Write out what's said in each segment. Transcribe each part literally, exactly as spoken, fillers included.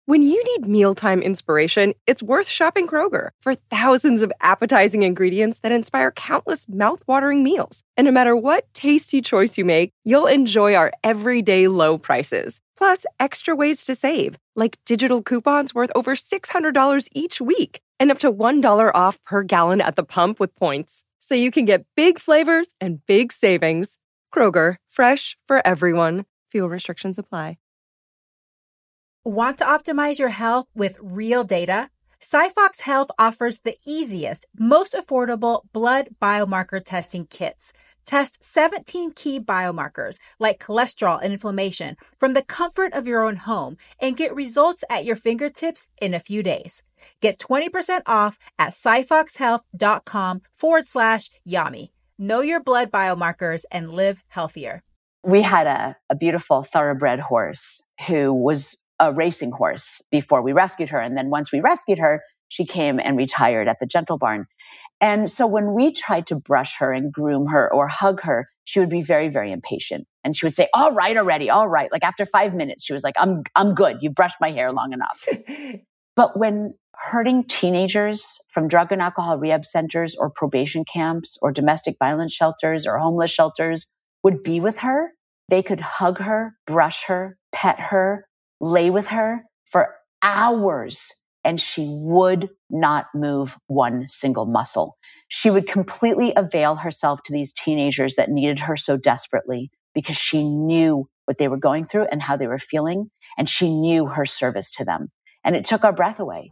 When you need mealtime inspiration, it's worth shopping Kroger for thousands of appetizing ingredients that inspire countless mouthwatering meals. And no matter what tasty choice you make, you'll enjoy our everyday low prices. Plus, extra ways to save, like digital coupons worth over six hundred dollars each week and up to one dollar off per gallon at the pump with points. So you can get big flavors and big savings. Kroger, fresh for everyone. Fuel restrictions apply. Want to optimize your health with real data? Cyfox Health offers the easiest, most affordable blood biomarker testing kits. Test seventeen key biomarkers like cholesterol and inflammation from the comfort of your own home and get results at your fingertips in a few days. Get twenty percent off at cyfoxhealth.com forward slash Yami. Know your blood biomarkers and live healthier. We had a, a beautiful thoroughbred horse who was a racing horse before we rescued her. And then once we rescued her, she came and retired at the Gentle Barn. And so when we tried to brush her and groom her or hug her, she would be very, very impatient. And she would say, all right, already, all right. Like after five minutes, she was like, I'm, I'm good. You brushed my hair long enough. But when hurting teenagers from drug and alcohol rehab centers or probation camps or domestic violence shelters or homeless shelters would be with her, they could hug her, brush her, pet her, lay with her for hours, and she would not move one single muscle. She would completely avail herself to these teenagers that needed her so desperately because she knew what they were going through and how they were feeling, and she knew her service to them. And it took our breath away.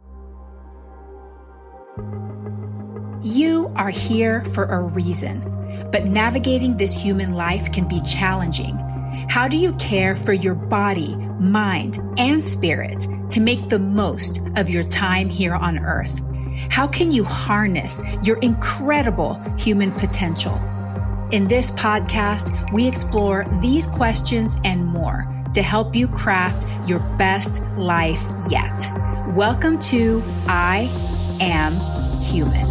You are here for a reason, but navigating this human life can be challenging. How do you care for your body, mind, and spirit to make the most of your time here on Earth? How can you harness your incredible human potential? In this podcast, we explore these questions and more to help you craft your best life yet. Welcome to I Am Human.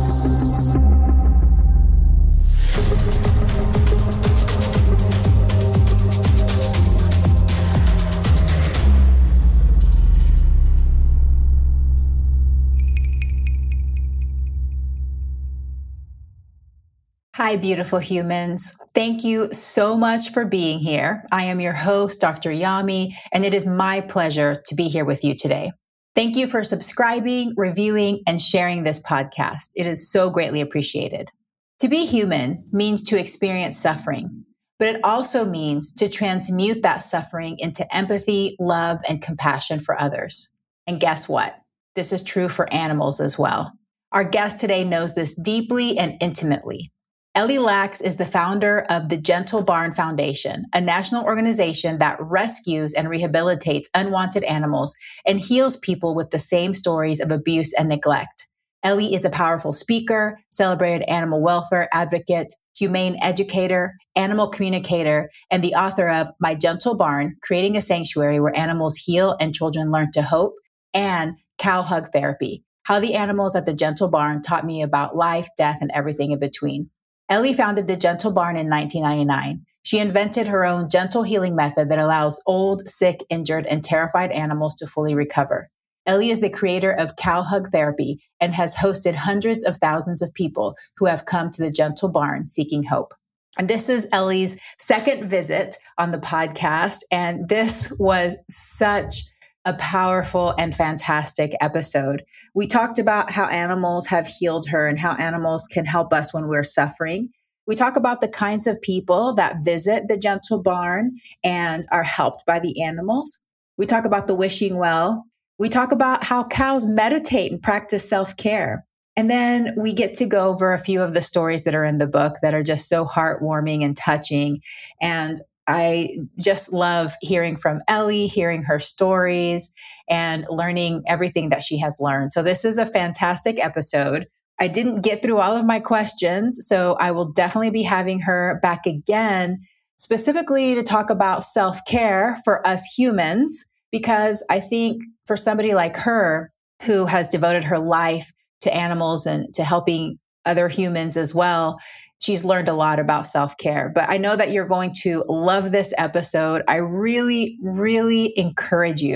Hi, beautiful humans. Thank you so much for being here. I am your host, Doctor Yami, and it is my pleasure to be here with you today. Thank you for subscribing, reviewing, and sharing this podcast. It is so greatly appreciated. To be human means to experience suffering, but it also means to transmute that suffering into empathy, love, and compassion for others. And guess what? This is true for animals as well. Our guest today knows this deeply and intimately. Ellie Lax is the founder of the Gentle Barn Foundation, a national organization that rescues and rehabilitates unwanted animals and heals people with the same stories of abuse and neglect. Ellie is a powerful speaker, celebrated animal welfare advocate, humane educator, animal communicator, and the author of My Gentle Barn, Creating a Sanctuary Where Animals Heal and Children Learn to Hope, and Cow Hug Therapy, How the Animals at the Gentle Barn Taught Me About Life, Death, and Everything in Between. Ellie founded the Gentle Barn in nineteen ninety-nine. She invented her own gentle healing method that allows old, sick, injured, and terrified animals to fully recover. Ellie is the creator of Cow Hug Therapy and has hosted hundreds of thousands of people who have come to the Gentle Barn seeking hope. And this is Ellie's second visit on the podcast, and this was such a powerful and fantastic episode. We talked about how animals have healed her and how animals can help us when we're suffering. We talk about the kinds of people that visit the Gentle Barn and are helped by the animals. We talk about the wishing well. We talk about how cows meditate and practice self-care. And then we get to go over a few of the stories that are in the book that are just so heartwarming and touching. And I just love hearing from Ellie, hearing her stories, and learning everything that she has learned. So this is a fantastic episode. I didn't get through all of my questions, so I will definitely be having her back again, specifically to talk about self-care for us humans, because I think for somebody like her who has devoted her life to animals and to helping other humans as well, she's learned a lot about self-care. But I know that you're going to love this episode. I really, really encourage you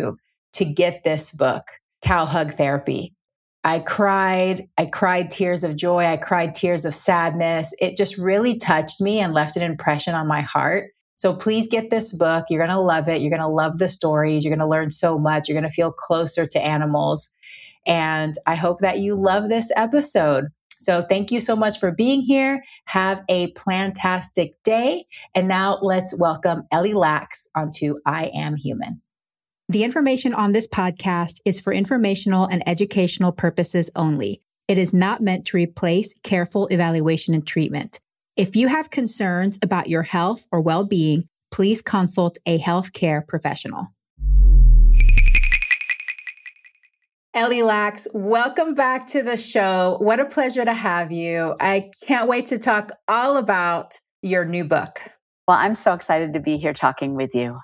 to get this book, Cow Hug Therapy. I cried. I cried tears of joy. I cried tears of sadness. It just really touched me and left an impression on my heart. So please get this book. You're going to love it. You're going to love the stories. You're going to learn so much. You're going to feel closer to animals. And I hope that you love this episode. So thank you so much for being here. Have a plantastic day. And now let's welcome Ellie Lax onto I Am Human. The information on this podcast is for informational and educational purposes only. It is not meant to replace careful evaluation and treatment. If you have concerns about your health or well-being, please consult a healthcare professional. Ellie Lax, welcome back to the show. What a pleasure to have you. I can't wait to talk all about your new book. Well, I'm so excited to be here talking with you.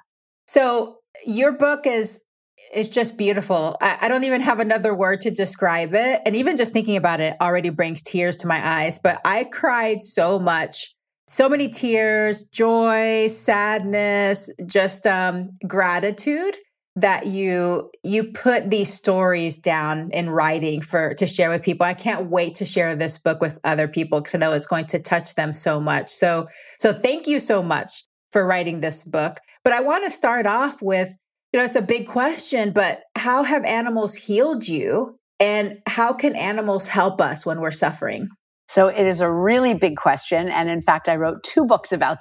So your book is is just beautiful. I, I don't even have another word to describe it. And even just thinking about it already brings tears to my eyes. But I cried so much, so many tears, joy, sadness, just um, gratitude that you you put these stories down in writing for to share with people. I can't wait to share this book with other people because I know it's going to touch them so much. So so thank you so much for writing this book. But I want to start off with, you know, it's a big question, but how have animals healed you? And how can animals help us when we're suffering? So it is a really big question. And in fact, I wrote two books about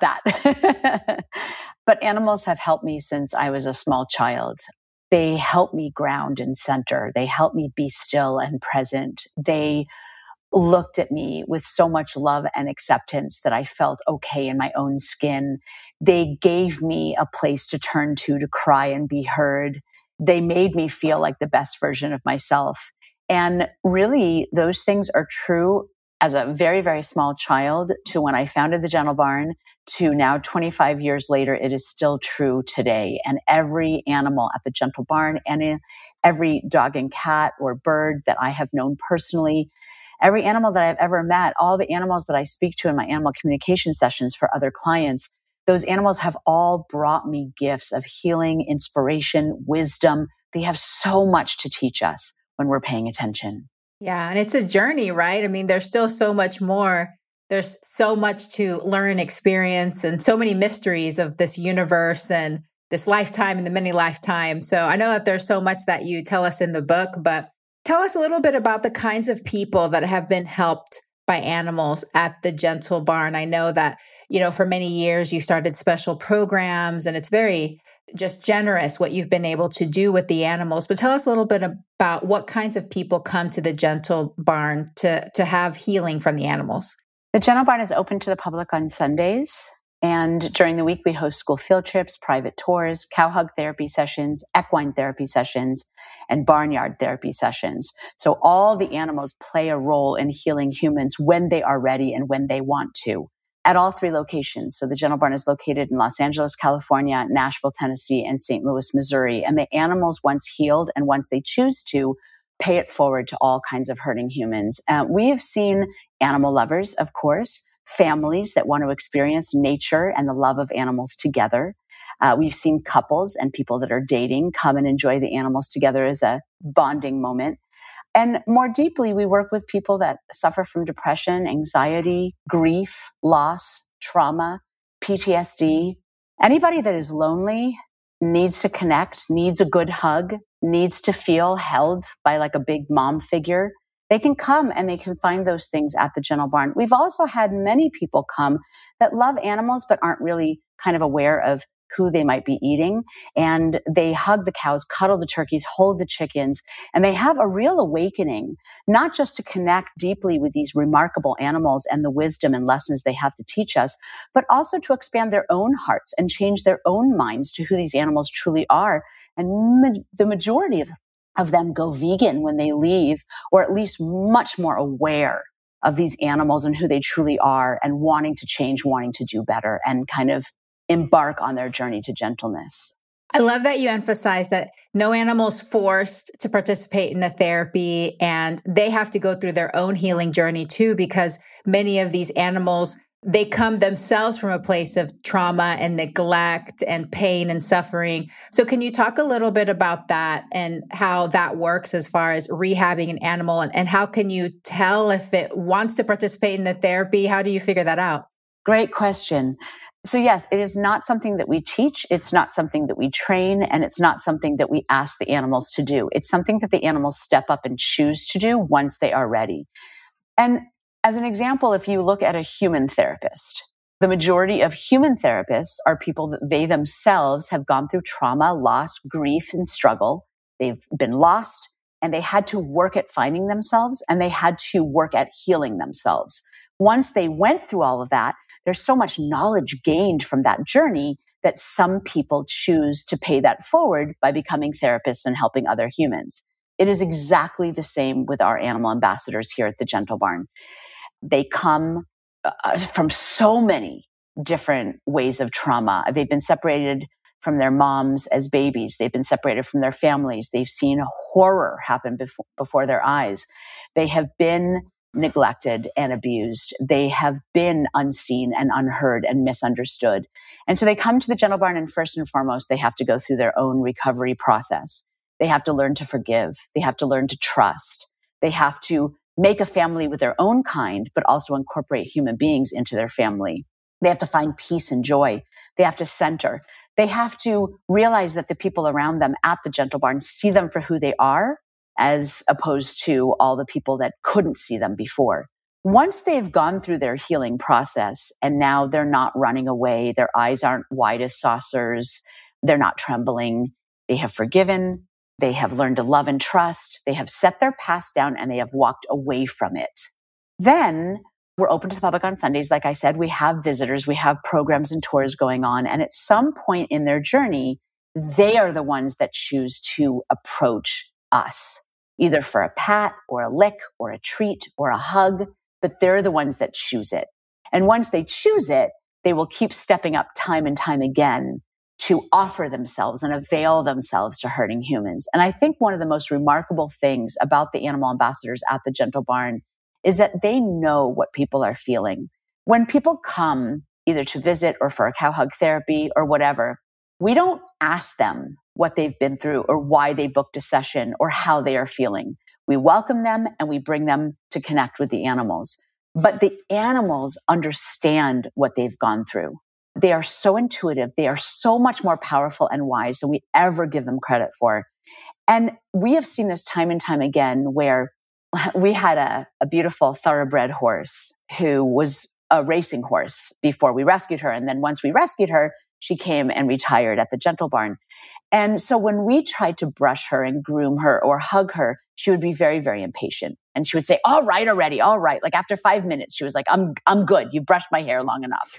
that. But animals have helped me since I was a small child. They help me ground and center. They help me be still and present. They looked at me with so much love and acceptance that I felt okay in my own skin. They gave me a place to turn to, to cry and be heard. They made me feel like the best version of myself. And really, those things are true as a very, very small child to when I founded the Gentle Barn to now twenty-five years later, it is still true today. And every animal at the Gentle Barn and every dog and cat or bird that I have known personally, every animal that I've ever met, all the animals that I speak to in my animal communication sessions for other clients, those animals have all brought me gifts of healing, inspiration, wisdom. They have so much to teach us when we're paying attention. Yeah. And it's a journey, right? I mean, there's still so much more. There's so much to learn, experience, and so many mysteries of this universe and this lifetime and the many lifetimes. So I know that there's so much that you tell us in the book, but tell us a little bit about the kinds of people that have been helped by animals at the Gentle Barn. I know that, you know, for many years you started special programs and it's very just generous what you've been able to do with the animals. But tell us a little bit about what kinds of people come to the Gentle Barn to, to have healing from the animals. The Gentle Barn is open to the public on Sundays. And during the week, we host school field trips, private tours, cow hug therapy sessions, equine therapy sessions, and barnyard therapy sessions. So all the animals play a role in healing humans when they are ready and when they want to at all three locations. So the Gentle Barn is located in Los Angeles, California, Nashville, Tennessee, and Saint Louis, Missouri. And the animals, once healed and once they choose to, pay it forward to all kinds of hurting humans. Uh, we have seen animal lovers, of course, families that want to experience nature and the love of animals together. Uh, we've seen couples and people that are dating come and enjoy the animals together as a bonding moment. And more deeply, we work with people that suffer from depression, anxiety, grief, loss, trauma, P T S D. Anybody that is lonely, needs to connect, needs a good hug, needs to feel held by like a big mom figure, they can come and they can find those things at the Gentle Barn. We've also had many people come that love animals but aren't really kind of aware of who they might be eating. And they hug the cows, cuddle the turkeys, hold the chickens, and they have a real awakening, not just to connect deeply with these remarkable animals and the wisdom and lessons they have to teach us, but also to expand their own hearts and change their own minds to who these animals truly are. And ma- the majority of, of them go vegan when they leave, or at least much more aware of these animals and who they truly are and wanting to change, wanting to do better, and kind of embark on their journey to gentleness. I love that you emphasize that no animal is forced to participate in the therapy and they have to go through their own healing journey too, because many of these animals they come themselves from a place of trauma and neglect and pain and suffering. So can you talk a little bit about that and how that works as far as rehabbing an animal, and, and how can you tell if it wants to participate in the therapy? How do you figure that out? Great question. So yes, it is not something that we teach. It's not something that we train, and it's not something that we ask the animals to do. It's something that the animals step up and choose to do once they are ready. And as an example, if you look at a human therapist, the majority of human therapists are people that they themselves have gone through trauma, loss, grief, and struggle. They've been lost, and they had to work at finding themselves, and they had to work at healing themselves. Once they went through all of that, there's so much knowledge gained from that journey that some people choose to pay that forward by becoming therapists and helping other humans. It is exactly the same with our animal ambassadors here at the Gentle Barn. They come uh, from so many different ways of trauma. They've been separated from their moms as babies. They've been separated from their families. They've seen horror happen before, before their eyes. They have been neglected and abused. They have been unseen and unheard and misunderstood. And so they come to the Gentle Barn, and first and foremost, they have to go through their own recovery process. They have to learn to forgive. They have to learn to trust. They have to make a family with their own kind, but also incorporate human beings into their family. They have to find peace and joy. They have to center. They have to realize that the people around them at the Gentle Barn see them for who they are, as opposed to all the people that couldn't see them before. Once they've gone through their healing process, and now they're not running away, their eyes aren't wide as saucers, they're not trembling, they have forgiven, they have learned to love and trust. They have set their past down, and they have walked away from it. Then we're open to the public on Sundays. Like I said, we have visitors, we have programs and tours going on. And at some point in their journey, they are the ones that choose to approach us, either for a pat or a lick or a treat or a hug, but they're the ones that choose it. And once they choose it, they will keep stepping up time and time again to offer themselves and avail themselves to hurting humans. And I think one of the most remarkable things about the animal ambassadors at the Gentle Barn is that they know what people are feeling. When people come either to visit or for a cow hug therapy or whatever, we don't ask them what they've been through or why they booked a session or how they are feeling. We welcome them and we bring them to connect with the animals. But the animals understand what they've gone through. They are so intuitive. They are so much more powerful and wise than we ever give them credit for. And we have seen this time and time again, where we had a, a beautiful thoroughbred horse who was a racing horse before we rescued her. And then once we rescued her, she came and retired at the Gentle Barn. And so when we tried to brush her and groom her or hug her, she would be very, very impatient. And she would say, all right, already, all right. Like after five minutes, she was like, I'm, I'm good. You brushed my hair long enough.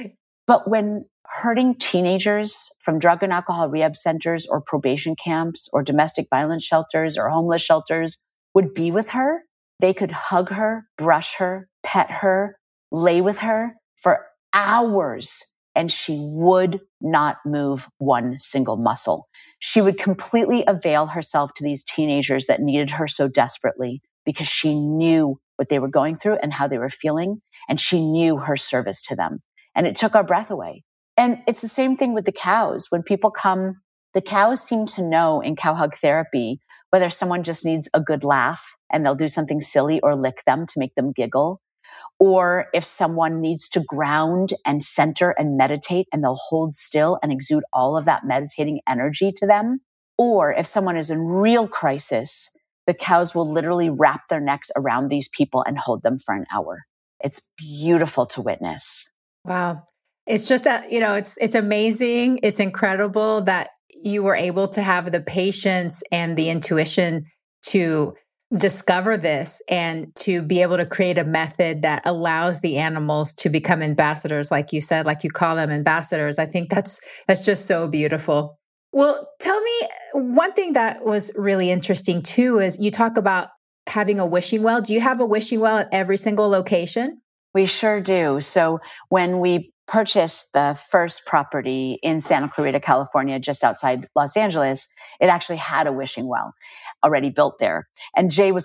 But when hurting teenagers from drug and alcohol rehab centers or probation camps or domestic violence shelters or homeless shelters would be with her, they could hug her, brush her, pet her, lay with her for hours, and she would not move one single muscle. She would completely avail herself to these teenagers that needed her so desperately because she knew what they were going through and how they were feeling, and she knew her service to them. And it took our breath away. And it's the same thing with the cows. When people come, the cows seem to know in cow hug therapy whether someone just needs a good laugh and they'll do something silly or lick them to make them giggle, or if someone needs to ground and center and meditate and they'll hold still and exude all of that meditating energy to them, or if someone is in real crisis, the cows will literally wrap their necks around these people and hold them for an hour. It's beautiful to witness. Wow. It's just, a, you know, it's, it's amazing. It's incredible that you were able to have the patience and the intuition to discover this and to be able to create a method that allows the animals to become ambassadors, like you said, like you call them ambassadors. I think that's, that's just so beautiful. Well, tell me, one thing that was really interesting too, is you talk about having a wishing well. Do you have a wishing well at every single location? We sure do. So when we purchased the first property in Santa Clarita, California, just outside Los Angeles, it actually had a wishing well already built there. And Jay was like,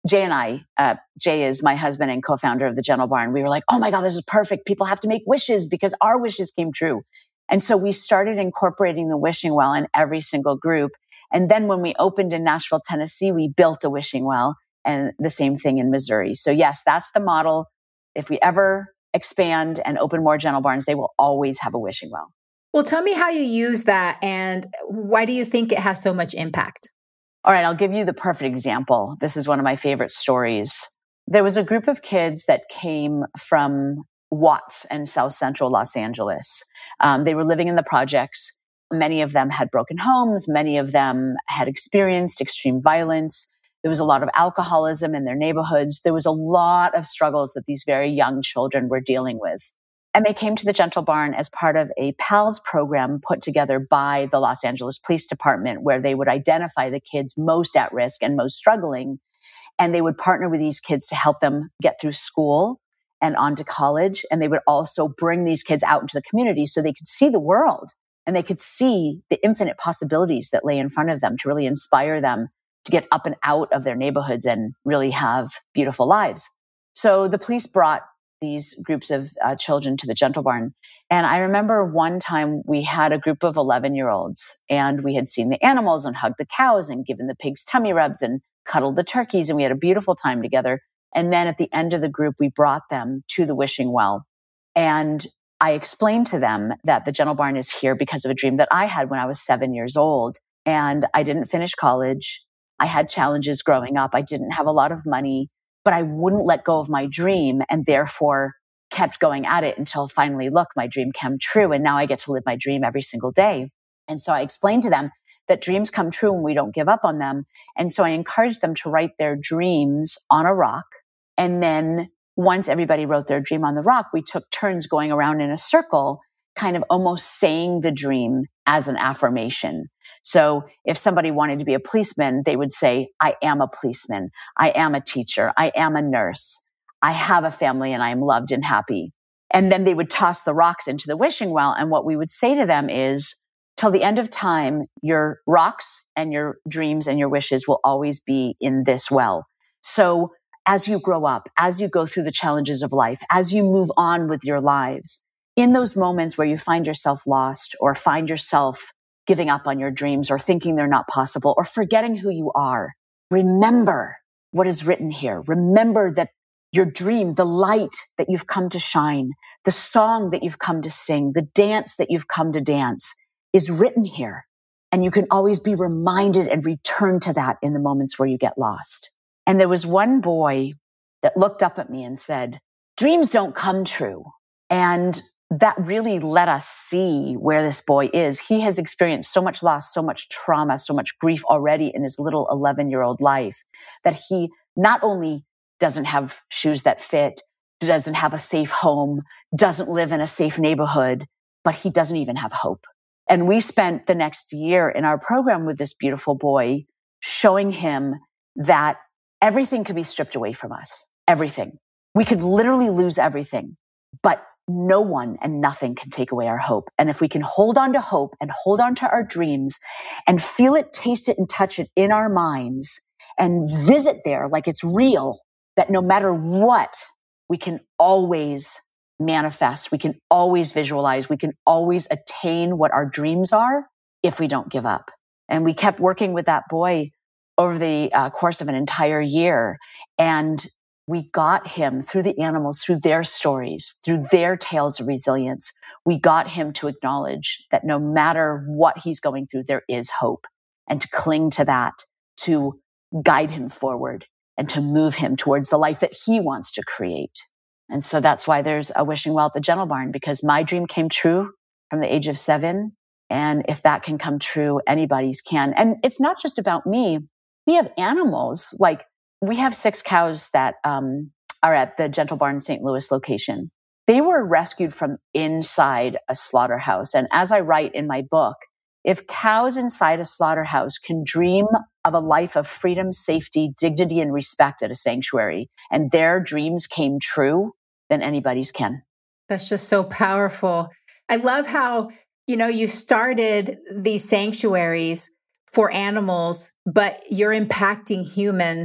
Jay and I, uh, Jay is my husband and co-founder of the Gentle Barn. We were like, oh my God, this is perfect. People have to make wishes because our wishes came true. And so we started incorporating the wishing well in every single group. And then when we opened in Nashville, Tennessee, we built a wishing well, and the same thing in Missouri. So yes, that's the model. If we ever expand and open more Gentle Barns, they will always have a wishing well. Well, tell me how you use that and why do you think it has so much impact? All right, I'll give you the perfect example. This is one of my favorite stories. There was a group of kids that came from Watts and South Central Los Angeles. Um, they were living in the projects. Many of them had broken homes. Many of them had experienced extreme violence. There was a lot of alcoholism in their neighborhoods. There was a lot of struggles that these very young children were dealing with. And they came to the Gentle Barn as part of a PALS program put together by the Los Angeles Police Department, where they would identify the kids most at risk and most struggling. And they would partner with these kids to help them get through school and on to college. And they would also bring these kids out into the community so they could see the world and they could see the infinite possibilities that lay in front of them to really inspire them to get up and out of their neighborhoods and really have beautiful lives. So the police brought these groups of uh, children to the Gentle Barn. And I remember one time we had a group of eleven-year-olds and we had seen the animals and hugged the cows and given the pigs tummy rubs and cuddled the turkeys. And we had a beautiful time together. And then at the end of the group, we brought them to the wishing well. And I explained to them that the Gentle Barn is here because of a dream that I had when I was seven years old. And I didn't finish college. I had challenges growing up. I didn't have a lot of money, but I wouldn't let go of my dream and therefore kept going at it until finally, look, my dream came true. And now I get to live my dream every single day. And so I explained to them that dreams come true when we don't give up on them. And so I encouraged them to write their dreams on a rock. And then once everybody wrote their dream on the rock, we took turns going around in a circle, kind of almost saying the dream as an affirmation. So if somebody wanted to be a policeman, they would say, I am a policeman. I am a teacher. I am a nurse. I have a family and I am loved and happy. And then they would toss the rocks into the wishing well. And what we would say to them is, till the end of time, your rocks and your dreams and your wishes will always be in this well. So as you grow up, as you go through the challenges of life, as you move on with your lives, in those moments where you find yourself lost or find yourself giving up on your dreams or thinking they're not possible or forgetting who you are, remember what is written here. Remember that your dream, the light that you've come to shine, the song that you've come to sing, the dance that you've come to dance is written here. And you can always be reminded and return to that in the moments where you get lost. And there was one boy that looked up at me and said, dreams don't come true. And that really let us see where this boy is. He has experienced so much loss, so much trauma, so much grief already in his little eleven-year-old life that he not only doesn't have shoes that fit, doesn't have a safe home, doesn't live in a safe neighborhood, but he doesn't even have hope. And we spent the next year in our program with this beautiful boy, showing him that everything could be stripped away from us. Everything. We could literally lose everything, but no one and nothing can take away our hope. And if we can hold on to hope and hold on to our dreams and feel it, taste it, and touch it in our minds and visit there like it's real, that no matter what, we can always manifest, we can always visualize, we can always attain what our dreams are if we don't give up. And we kept working with that boy over the uh, course of an entire year. And we got him through the animals, through their stories, through their tales of resilience. We got him to acknowledge that no matter what he's going through, there is hope, and to cling to that, to guide him forward and to move him towards the life that he wants to create. And so that's why there's a wishing well at the Gentle Barn, because my dream came true from the age of seven. And if that can come true, anybody's can. And it's not just about me. We have animals. Like, we have six cows that um, are at the Gentle Barn Saint Louis location. They were rescued from inside a slaughterhouse. And as I write in my book, if cows inside a slaughterhouse can dream of a life of freedom, safety, dignity, and respect at a sanctuary, and their dreams came true, then anybody's can. That's just so powerful. I love how, you know, you started these sanctuaries for animals, but you're impacting humans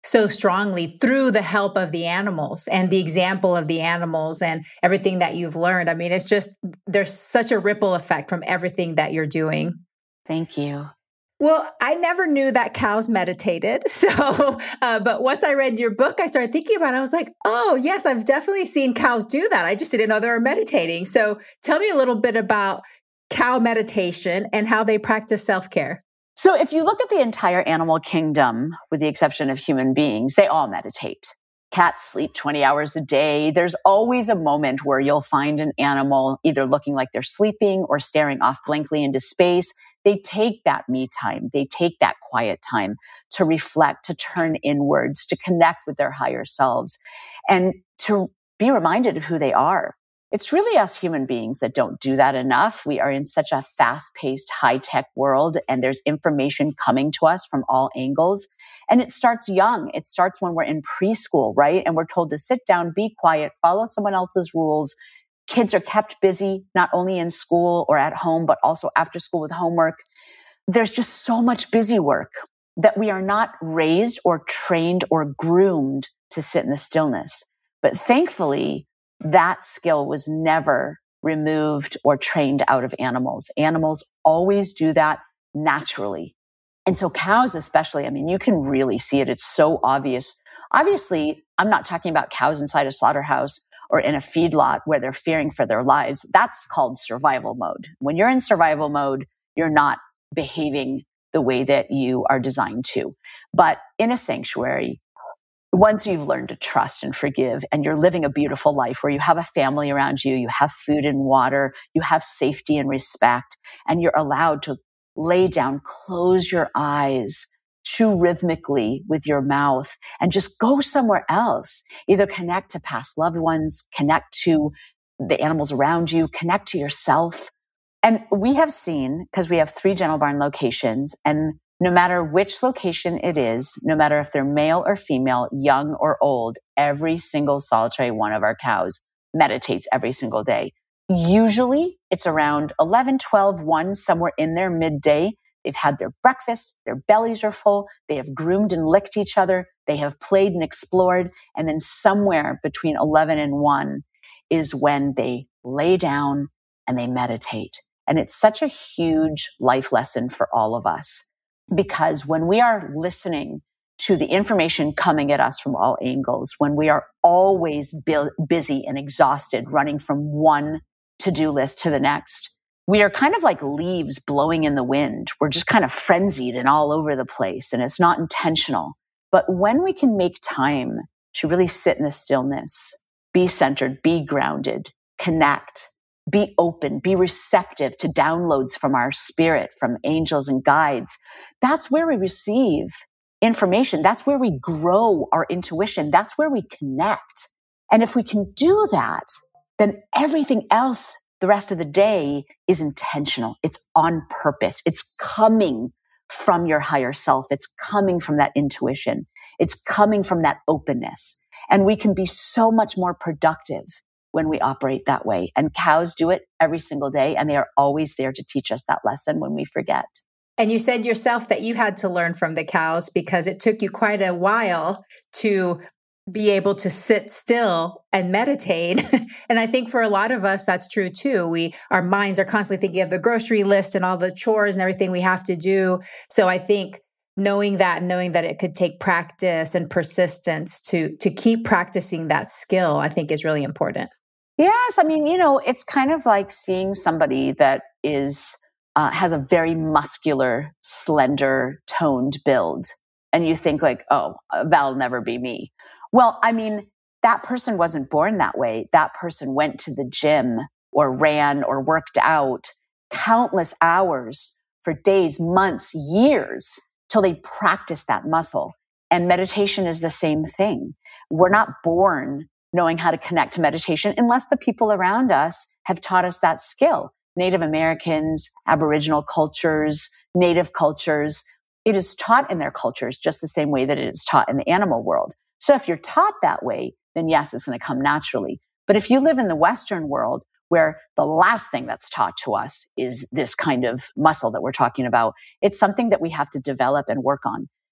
so strongly through the help of the animals and the example of the animals and everything that you've learned. I mean, it's just, there's such a ripple effect from everything that you're doing. Thank you. Well, I never knew that cows meditated. So, uh, but once I read your book, I started thinking about it. I was like, oh, yes, I've definitely seen cows do that. I just didn't know they were meditating. So tell me a little bit about cow meditation and how they practice self-care. So if you look at the entire animal kingdom, with the exception of human beings, they all meditate. Cats sleep twenty hours a day. There's always a moment where you'll find an animal either looking like they're sleeping or staring off blankly into space. They take that me time. They take that quiet time to reflect, to turn inwards, to connect with their higher selves, and to be reminded of who they are. It's really us human beings that don't do that enough. We are in such a fast-paced, high-tech world, and there's information coming to us from all angles. And it starts young. It starts when we're in preschool, right? And we're told to sit down, be quiet, follow someone else's rules. Kids are kept busy, not only in school or at home, but also after school with homework. There's just so much busy work that we are not raised or trained or groomed to sit in the stillness. But thankfully, that skill was never removed or trained out of animals. Animals always do that naturally. And so cows especially, I mean, you can really see it. It's so obvious. Obviously, I'm not talking about cows inside a slaughterhouse or in a feedlot where they're fearing for their lives. That's called survival mode. When you're in survival mode, you're not behaving the way that you are designed to. But in a sanctuary, once you've learned to trust and forgive, and you're living a beautiful life where you have a family around you, you have food and water, you have safety and respect, and you're allowed to lay down, close your eyes, chew rhythmically with your mouth, and just go somewhere else. Either connect to past loved ones, connect to the animals around you, connect to yourself. And we have seen, because we have three Gentle Barn locations, and no matter which location it is, no matter if they're male or female, young or old, every single solitary one of our cows meditates every single day. Usually it's around eleven, twelve, one, somewhere in there midday. They've had their breakfast, their bellies are full, they have groomed and licked each other, they have played and explored, and then somewhere between eleven and one is when they lay down and they meditate. And it's such a huge life lesson for all of us. Because when we are listening to the information coming at us from all angles, when we are always bu- busy and exhausted, running from one to-do list to the next, we are kind of like leaves blowing in the wind. We're just kind of frenzied and all over the place, and it's not intentional. But when we can make time to really sit in the stillness, be centered, be grounded, connect, be open, be receptive to downloads from our spirit, from angels and guides. That's where we receive information. That's where we grow our intuition. That's where we connect. And if we can do that, then everything else the rest of the day is intentional. It's on purpose. It's coming from your higher self. It's coming from that intuition. It's coming from that openness. And we can be so much more productive when we operate that way. And cows do it every single day, and they are always there to teach us that lesson when we forget. And you said yourself that you had to learn from the cows because it took you quite a while to be able to sit still and meditate. And I think for a lot of us, that's true too. We, our minds are constantly thinking of the grocery list and all the chores and everything we have to do. So I think knowing that, knowing that it could take practice and persistence to, to keep practicing that skill, I think is really important. Yes. I mean, you know, it's kind of like seeing somebody that is, uh, has a very muscular, slender, toned build. And you think like, oh, that'll never be me. Well, I mean, that person wasn't born that way. That person went to the gym or ran or worked out countless hours for days, months, years till they practiced that muscle. And meditation is the same thing. We're not born knowing how to connect to meditation unless the people around us have taught us that skill. Native Americans, Aboriginal cultures, Native cultures, it is taught in their cultures just the same way that it is taught in the animal world. So if you're taught that way, then yes, it's going to come naturally. But if you live in the Western world where the last thing that's taught to us is this kind of muscle that we're talking about, it's something that we have to develop and work on.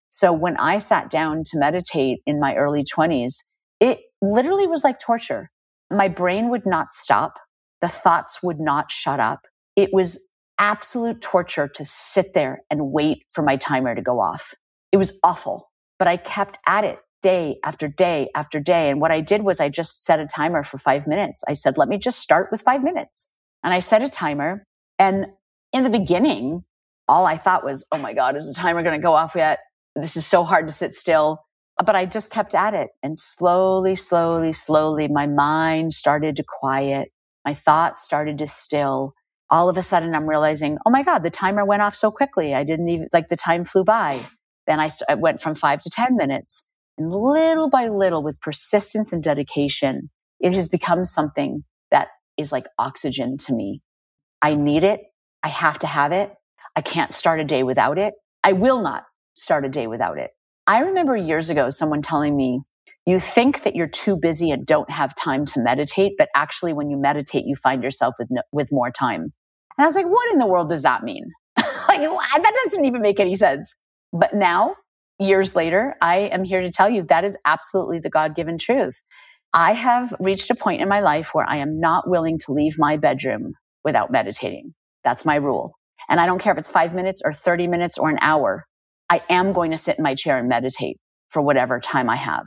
So when I sat down to meditate in my early twenties, it literally was like torture. My brain would not stop. The thoughts would not shut up. It was absolute torture to sit there and wait for my timer to go off. It was awful, but I kept at it day after day after day. And what I did was I just set a timer for five minutes. I said, let me just start with five minutes. And I set a timer. And in the beginning, all I thought was, oh my God, is the timer going to go off yet? This is so hard to sit still. But I just kept at it. And slowly, slowly, slowly, my mind started to quiet. My thoughts started to still. All of a sudden, I'm realizing, oh my God, the timer went off so quickly. I didn't even, like the time flew by. Then I, st- I went from five to ten minutes. And little by little, with persistence and dedication, it has become something that is like oxygen to me. I need it. I have to have it. I can't start a day without it. I will not start a day without it. I remember years ago, someone telling me, you think that you're too busy and don't have time to meditate, but actually when you meditate, you find yourself with no, with more time. And I was like, what in the world does that mean? Like, that doesn't even make any sense. But now, years later, I am here to tell you that is absolutely the God-given truth. I have reached a point in my life where I am not willing to leave my bedroom without meditating. That's my rule. And I don't care if it's five minutes or thirty minutes or an hour. I am going to sit in my chair and meditate for whatever time I have.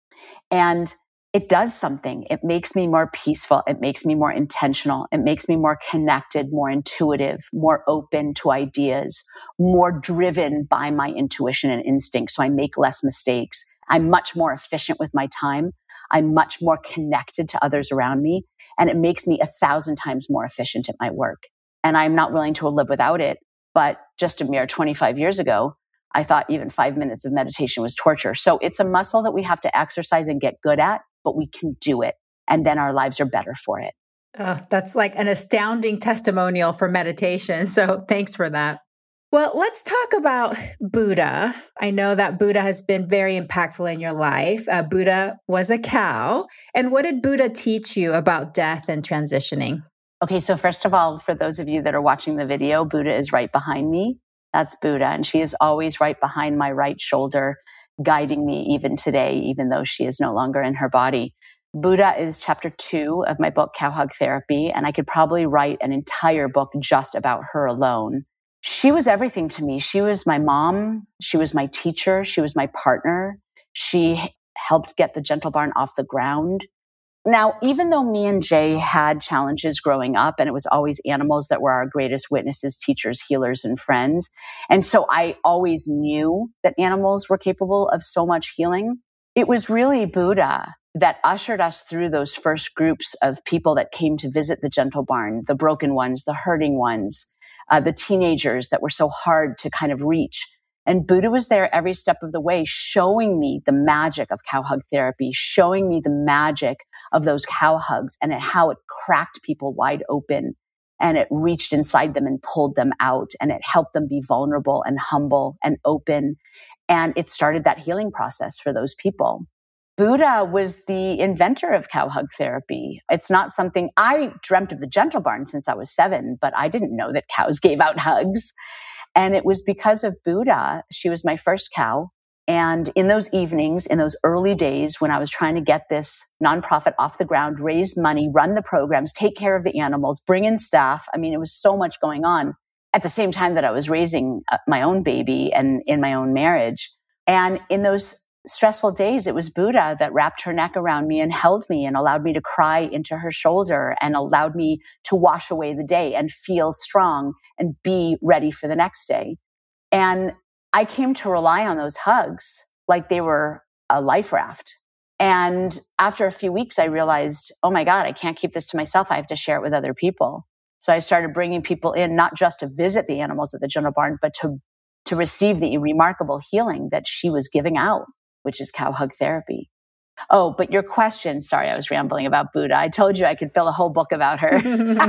And it does something. It makes me more peaceful. It makes me more intentional. It makes me more connected, more intuitive, more open to ideas, more driven by my intuition and instinct. So I make less mistakes. I'm much more efficient with my time. I'm much more connected to others around me. And it makes me a thousand times more efficient at my work. And I'm not willing to live without it. But just a mere twenty-five years ago, I thought even five minutes of meditation was torture. So it's a muscle that we have to exercise and get good at, but we can do it. And then our lives are better for it. Oh, that's like an astounding testimonial for meditation. So thanks for that. Well, let's talk about Buddha. I know that Buddha has been very impactful in your life. Uh, Buddha was a cow. And what did Buddha teach you about death and transitioning? Okay, so first of all, for those of you that are watching the video, Buddha is right behind me. That's Buddha. And she is always right behind my right shoulder, guiding me even today, even though she is no longer in her body. Buddha is chapter two of my book, Cow Hug Therapy. And I could probably write an entire book just about her alone. She was everything to me. She was my mom. She was my teacher. She was my partner. She helped get the Gentle Barn off the ground. Now, even though me and Jay had challenges growing up, and it was always animals that were our greatest witnesses, teachers, healers, and friends. And so I always knew that animals were capable of so much healing. It was really Buddha that ushered us through those first groups of people that came to visit the Gentle Barn, the broken ones, the hurting ones, uh, the teenagers that were so hard to kind of reach. And Buddha was there every step of the way, showing me the magic of cow hug therapy, showing me the magic of those cow hugs and how it cracked people wide open and it reached inside them and pulled them out and it helped them be vulnerable and humble and open. And it started that healing process for those people. Buddha was the inventor of cow hug therapy. It's not something I dreamt of the Gentle Barn since I was seven, but I didn't know that cows gave out hugs. And it was because of Buddha. She was my first cow. And in those evenings, in those early days when I was trying to get this nonprofit off the ground, raise money, run the programs, take care of the animals, bring in staff. I mean, it was so much going on at the same time that I was raising my own baby and in my own marriage. And in those stressful days, it was Buddha that wrapped her neck around me and held me and allowed me to cry into her shoulder and allowed me to wash away the day and feel strong and be ready for the next day. And I came to rely on those hugs like they were a life raft. And after a few weeks, I realized, oh my God, I can't keep this to myself. I have to share it with other people. So I started bringing people in, not just to visit the animals at the Gentle Barn, but to, to receive the remarkable healing that she was giving out, which is cow hug therapy. Oh, but your question, sorry, I was rambling about Buddha. I told you I could fill a whole book about her.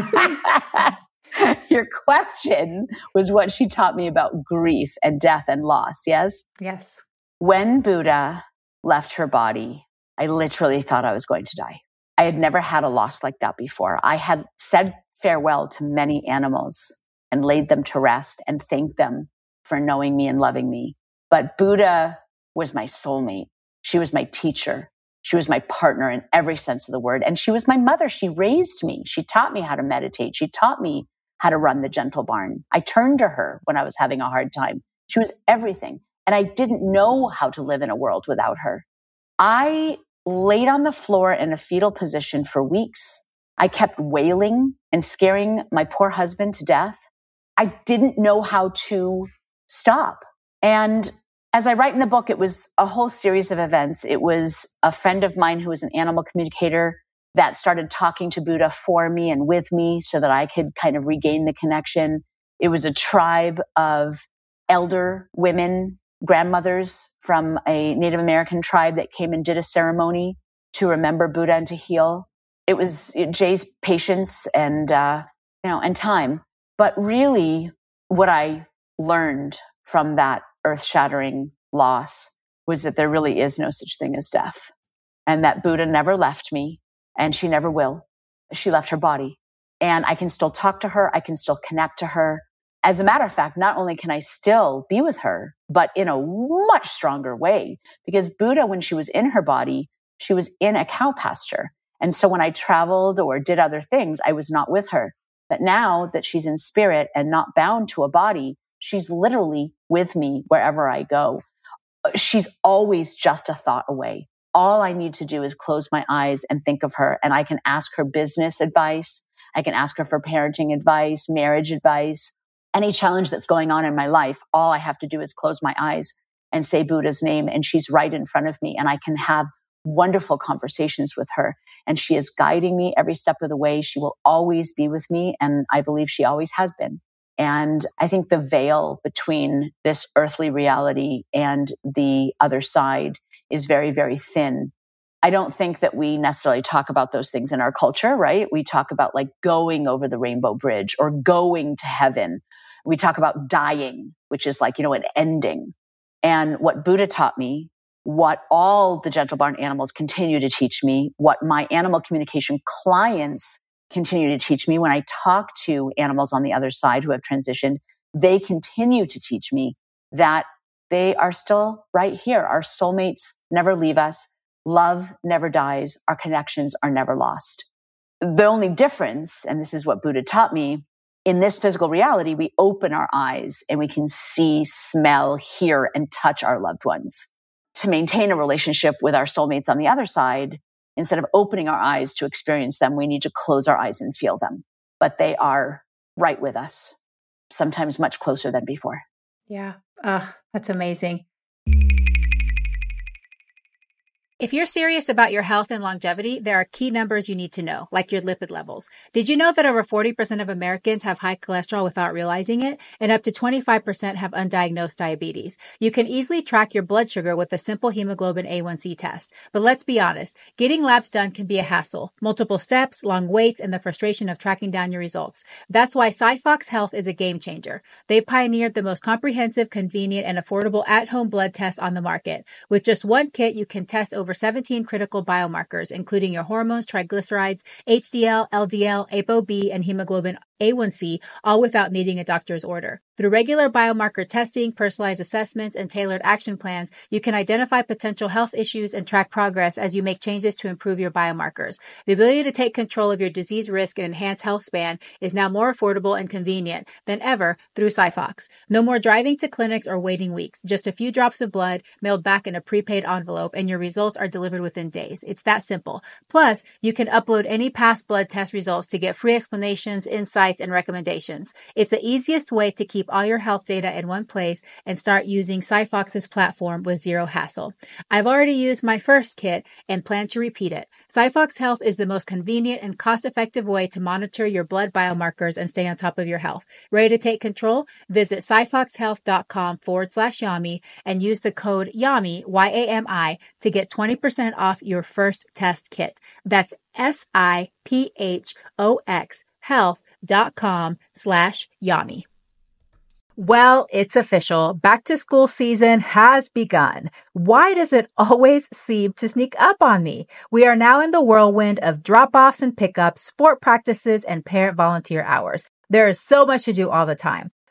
Your question was what she taught me about grief and death and loss, yes? Yes. When Buddha left her body, I literally thought I was going to die. I had never had a loss like that before. I had said farewell to many animals and laid them to rest and thanked them for knowing me and loving me. But Buddha was my soulmate. She was my teacher. She was my partner in every sense of the word. And she was my mother. She raised me. She taught me how to meditate. She taught me how to run the Gentle Barn. I turned to her when I was having a hard time. She was everything. And I didn't know how to live in a world without her. I laid on the floor in a fetal position for weeks. I kept wailing and scaring my poor husband to death. I didn't know how to stop. And as I write in the book, it was a whole series of events. It was a friend of mine who was an animal communicator that started talking to Buddha for me and with me so that I could kind of regain the connection. It was a tribe of elder women, grandmothers from a Native American tribe that came and did a ceremony to remember Buddha and to heal. It was Jay's patience and, uh, you know, and time. But really what I learned from that earth-shattering loss was that there really is no such thing as death, and that Buddha never left me, and she never will. She left her body, and I can still talk to her. I can still connect to her. As a matter of fact, not only can I still be with her, but in a much stronger way, because Buddha, when she was in her body, she was in a cow pasture. And so when I traveled or did other things, I was not with her. But now that she's in spirit and not bound to a body, she's literally with me wherever I go. She's always just a thought away. All I need to do is close my eyes and think of her, and I can ask her business advice. I can ask her for parenting advice, marriage advice, any challenge that's going on in my life. All I have to do is close my eyes and say Buddha's name, and she's right in front of me, and I can have wonderful conversations with her. And she is guiding me every step of the way. She will always be with me, and I believe she always has been. And I think the veil between this earthly reality and the other side is very, very thin. I don't think that we necessarily talk about those things in our culture, right? We talk about like going over the rainbow bridge or going to heaven. We talk about dying, which is like, you know, an ending. And what Buddha taught me, what all the Gentle Barn animals continue to teach me, what my animal communication clients continue to teach me when I talk to animals on the other side who have transitioned, they continue to teach me that they are still right here. Our soulmates never leave us. Love never dies. Our connections are never lost. The only difference, and this is what Buddha taught me, in this physical reality, we open our eyes and we can see, smell, hear, and touch our loved ones. To maintain a relationship with our soulmates on the other side, instead of opening our eyes to experience them, we need to close our eyes and feel them. But they are right with us, sometimes much closer than before. Yeah. Oh, that's amazing. If you're serious about your health and longevity, there are key numbers you need to know, like your lipid levels. Did you know that over forty percent of Americans have high cholesterol without realizing it, and up to twenty-five percent have undiagnosed diabetes? You can easily track your blood sugar with a simple hemoglobin A one C test. But let's be honest, getting labs done can be a hassle. Multiple steps, long waits, and the frustration of tracking down your results. That's why Cyfox Health is a game changer. They pioneered the most comprehensive, convenient, and affordable at-home blood test on the market. With just one kit, you can test over over seventeen critical biomarkers, including your hormones, triglycerides, H D L, L D L, A P O B, and hemoglobin A one C, all without needing a doctor's order. Through regular biomarker testing, personalized assessments, and tailored action plans, you can identify potential health issues and track progress as you make changes to improve your biomarkers. The ability to take control of your disease risk and enhance health span is now more affordable and convenient than ever through Cyfox. No more driving to clinics or waiting weeks. Just a few drops of blood mailed back in a prepaid envelope, and your results are delivered within days. It's that simple. Plus, you can upload any past blood test results to get free explanations, insights, and recommendations. It's the easiest way to keep all your health data in one place and start using Cyfox's platform with zero hassle. I've already used my first kit and plan to repeat it. Cyfox Health is the most convenient and cost-effective way to monitor your blood biomarkers and stay on top of your health. Ready to take control? Visit cyfoxhealth.com forward slash Yami and use the code YAMI, Y A M I, to get twenty percent off your first test kit. That's S I P H O X health.com slash Yami. Well, it's official. Back to school season has begun. Why does it always seem to sneak up on me? We are now in the whirlwind of drop-offs and pickups, sport practices, and parent volunteer hours. There is so much to do all the time.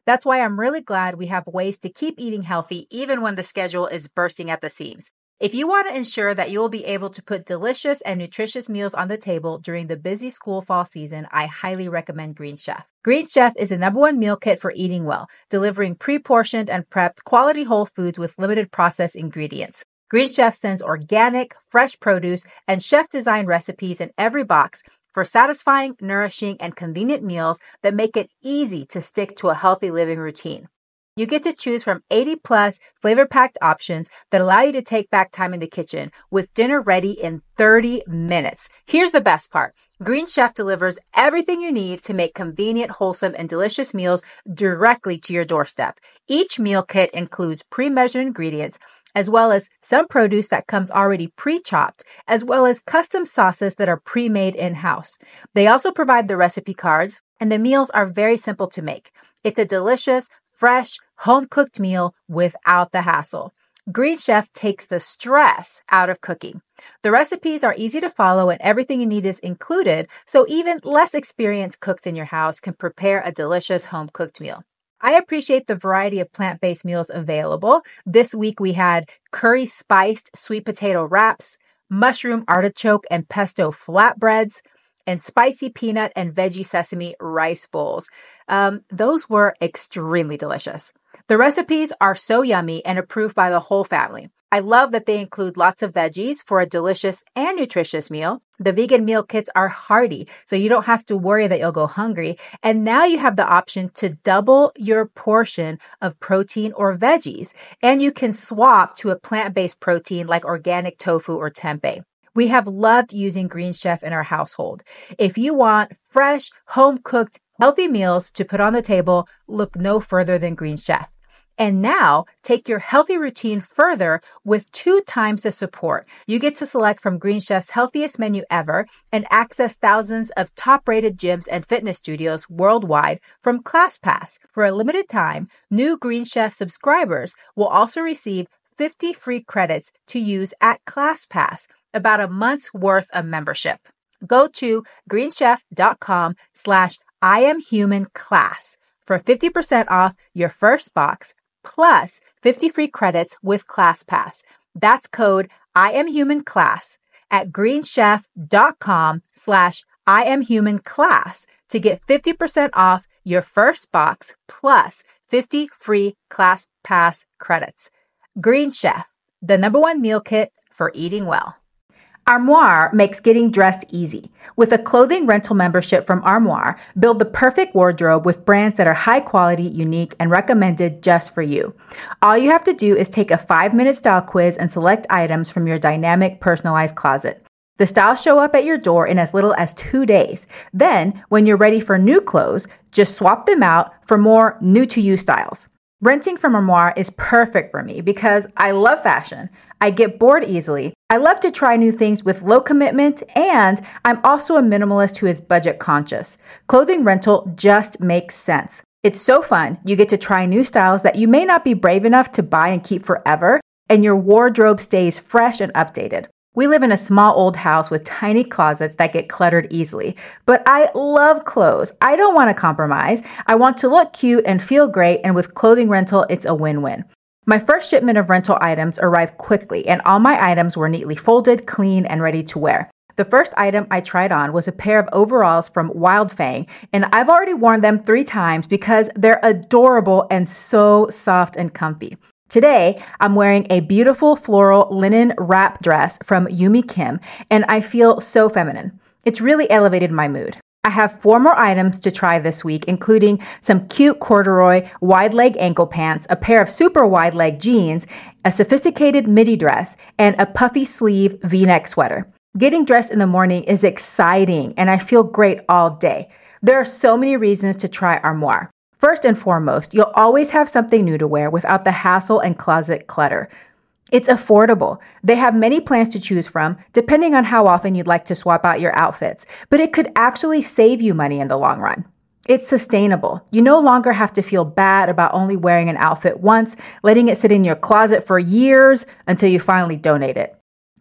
That's why I'm really glad we have ways to keep eating healthy even when the schedule is bursting at the seams. If you want to ensure that you will be able to put delicious and nutritious meals on the table during the busy school fall season, I highly recommend Green Chef. Green Chef is the number one meal kit for eating well, delivering pre-portioned and prepped quality whole foods with limited processed ingredients. Green Chef sends organic, fresh produce and chef-designed recipes in every box for satisfying, nourishing, and convenient meals that make it easy to stick to a healthy living routine. You get to choose from eighty plus flavor-packed options that allow you to take back time in the kitchen with dinner ready in thirty minutes. Here's the best part. Green Chef delivers everything you need to make convenient, wholesome, and delicious meals directly to your doorstep. Each meal kit includes pre-measured ingredients, as well as some produce that comes already pre-chopped, as well as custom sauces that are pre-made in-house. They also provide the recipe cards, and the meals are very simple to make. It's a delicious, fresh, home-cooked meal without the hassle. Green Chef takes the stress out of cooking. The recipes are easy to follow and everything you need is included, so even less experienced cooks in your house can prepare a delicious home-cooked meal. I appreciate the variety of plant-based meals available. This week we had curry-spiced sweet potato wraps, mushroom artichoke and pesto flatbreads, and spicy peanut and veggie sesame rice bowls. Um, those were extremely delicious. The recipes are so yummy and approved by the whole family. I love that they include lots of veggies for a delicious and nutritious meal. The vegan meal kits are hearty, so you don't have to worry that you'll go hungry. And now you have the option to double your portion of protein or veggies, and you can swap to a plant-based protein like organic tofu or tempeh. We have loved using Green Chef in our household. If you want fresh, home-cooked, healthy meals to put on the table, look no further than Green Chef. And now, take your healthy routine further with two times the support. You get to select from Green Chef's healthiest menu ever and access thousands of top-rated gyms and fitness studios worldwide from ClassPass. For a limited time, new Green Chef subscribers will also receive fifty free credits to use at ClassPass, about a month's worth of membership. Go to greenchef.com slash I am human class for fifty percent off your first box plus fifty free credits with ClassPass. That's code I am human class at greenchef.com slash I am human class to get fifty percent off your first box plus fifty free ClassPass credits. Green Chef, the number one meal kit for eating well. Armoire makes getting dressed easy. With a clothing rental membership from Armoire, build the perfect wardrobe with brands that are high quality, unique, and recommended just for you. All you have to do is take a five-minute style quiz and select items from your dynamic, personalized closet. The styles show up at your door in as little as two days. Then, when you're ready for new clothes, just swap them out for more new-to-you styles. Renting from Armoire is perfect for me because I love fashion. I get bored easily. I love to try new things with low commitment, and I'm also a minimalist who is budget conscious. Clothing rental just makes sense. It's so fun. You get to try new styles that you may not be brave enough to buy and keep forever, and your wardrobe stays fresh and updated. We live in a small old house with tiny closets that get cluttered easily, but I love clothes. I don't want to compromise. I want to look cute and feel great, and with clothing rental, it's a win-win. My first shipment of rental items arrived quickly, and all my items were neatly folded, clean, and ready to wear. The first item I tried on was a pair of overalls from Wildfang, and I've already worn them three times because they're adorable and so soft and comfy. Today, I'm wearing a beautiful floral linen wrap dress from Yumi Kim, and I feel so feminine. It's really elevated my mood. I have four more items to try this week, including some cute corduroy wide leg ankle pants, a pair of super wide leg jeans, a sophisticated midi dress, and a puffy sleeve V-neck sweater. Getting dressed in the morning is exciting, and I feel great all day. There are so many reasons to try Armoire. First and foremost, you'll always have something new to wear without the hassle and closet clutter. It's affordable. They have many plans to choose from, depending on how often you'd like to swap out your outfits, but it could actually save you money in the long run. It's sustainable. You no longer have to feel bad about only wearing an outfit once, letting it sit in your closet for years until you finally donate it.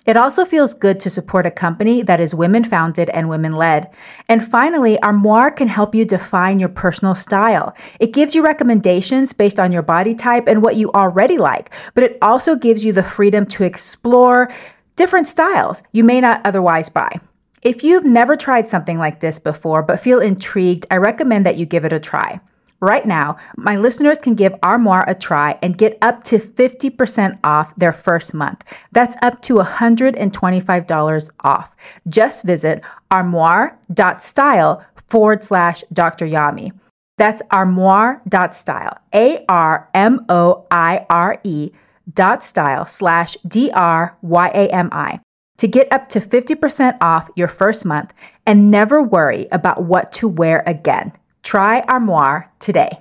It also feels good to support a company that is women-founded and women-led. And finally, Armoire can help you define your personal style. It gives you recommendations based on your body type and what you already like, but it also gives you the freedom to explore different styles you may not otherwise buy. If you've never tried something like this before but feel intrigued, I recommend that you give it a try. Right now, my listeners can give Armoire a try and get up to fifty percent off their first month. That's up to one hundred twenty-five dollars off. Just visit armoire.style forward slash Dr. Yami. That's armoire.style, A R M O I R E dot style slash D R Y A M I to get up to fifty percent off your first month and never worry about what to wear again. Try Armoire today.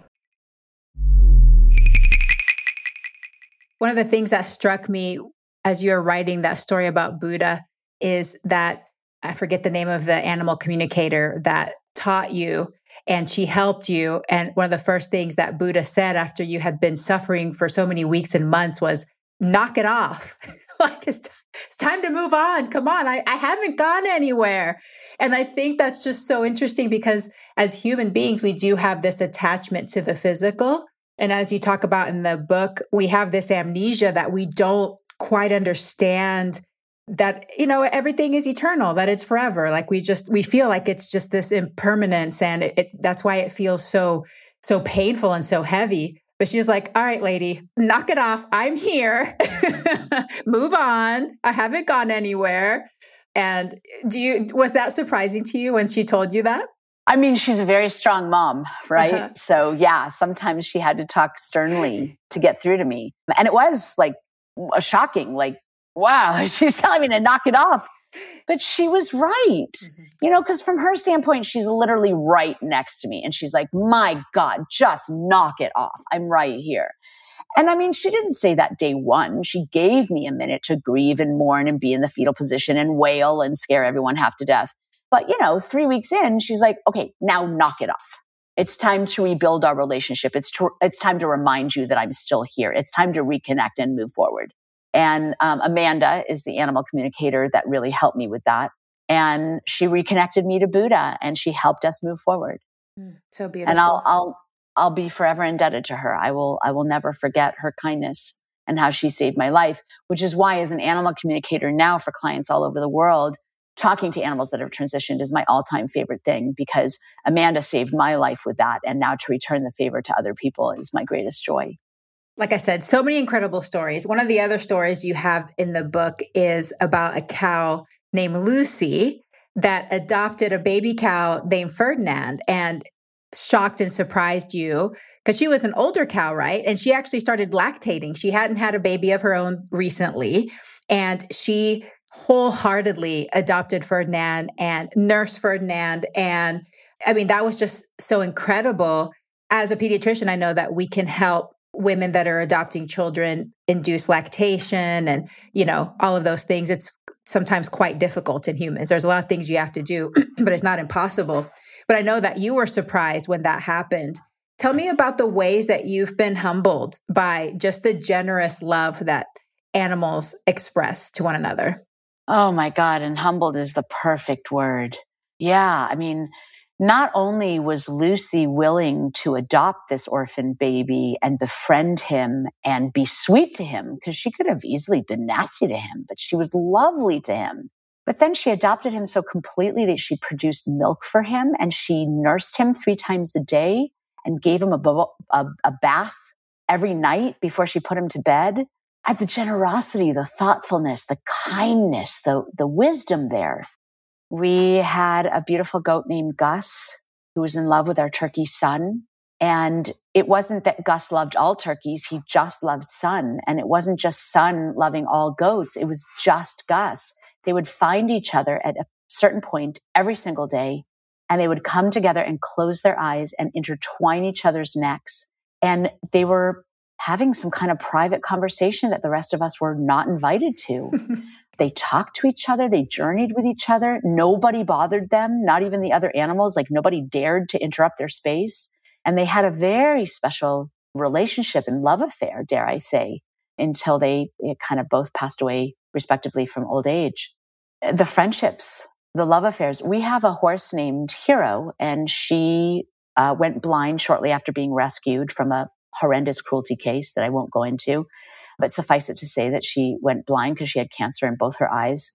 One of the things that struck me as you were writing that story about Buddha is that, I forget the name of the animal communicator that taught you and she helped you. And one of the first things that Buddha said after you had been suffering for so many weeks and months was, knock it off. Like it's, t- it's time to move on. Come on. I, I haven't gone anywhere. And I think that's just so interesting because as human beings, we do have this attachment to the physical. And as you talk about in the book, we have this amnesia that we don't quite understand that, you know, everything is eternal, that it's forever. Like we just, we feel like it's just this impermanence. And it, it, that's why it feels so, so painful and so heavy. But she was like, all right, lady, knock it off. I'm here. Move on. I haven't gone anywhere. And do you, was that surprising to you when she told you that? I mean, she's a very strong mom, right? Uh-huh. So yeah, sometimes she had to talk sternly to get through to me. And it was like a shocking, like, wow, she's telling me to knock it off. But she was right, mm-hmm. you know, because from her standpoint, she's literally right next to me. And she's like, my God, just knock it off. I'm right here. And I mean, she didn't say that day one. She gave me a minute to grieve and mourn and be in the fetal position and wail and scare everyone half to death. But, you know, three weeks in, she's like, okay, now knock it off. It's time to rebuild our relationship. It's, tr- it's time to remind you that I'm still here. It's time to reconnect and move forward. And um, Amanda is the animal communicator that really helped me with that. And she reconnected me to Buddha and she helped us move forward. Mm, so beautiful. And I'll, I'll, I'll be forever indebted to her. I will, I will never forget her kindness and how she saved my life, which is why as an animal communicator now for clients all over the world, talking to animals that have transitioned is my all-time favorite thing because Amanda saved my life with that. And now to return the favor to other people is my greatest joy. Like I said, so many incredible stories. One of the other stories you have in the book is about a cow named Lucy that adopted a baby cow named Ferdinand and shocked and surprised you because she was an older cow, right? And she actually started lactating. She hadn't had a baby of her own recently. And she wholeheartedly adopted Ferdinand and nursed Ferdinand. And I mean, that was just so incredible. As a pediatrician, I know that we can help women that are adopting children induce lactation and, you know, all of those things. It's sometimes quite difficult in humans. There's a lot of things you have to do, but it's not impossible. But I know that you were surprised when that happened. Tell me about the ways that you've been humbled by just the generous love that animals express to one another. Oh my God. And humbled is the perfect word. Yeah. I mean, not only was Lucy willing to adopt this orphan baby and befriend him and be sweet to him, because she could have easily been nasty to him, but she was lovely to him. But then she adopted him so completely that she produced milk for him and she nursed him three times a day and gave him a, bubble, a, a bath every night before she put him to bed. At the generosity, the thoughtfulness, the kindness, the, the wisdom there. We had a beautiful goat named Gus who was in love with our turkey Sun. And it wasn't that Gus loved all turkeys. He just loved Sun. And it wasn't just Sun loving all goats. It was just Gus. They would find each other at a certain point every single day. And they would come together and close their eyes and intertwine each other's necks. And they were having some kind of private conversation that the rest of us were not invited to. They talked to each other. They journeyed with each other. Nobody bothered them, not even the other animals. Like nobody dared to interrupt their space. And they had a very special relationship and love affair, dare I say. until they kind of both passed away respectively from old age. The friendships, the love affairs. We have a horse named Hero, and she uh, went blind shortly after being rescued from a horrendous cruelty case that I won't go into. But suffice it to say that she went blind because she had cancer in both her eyes.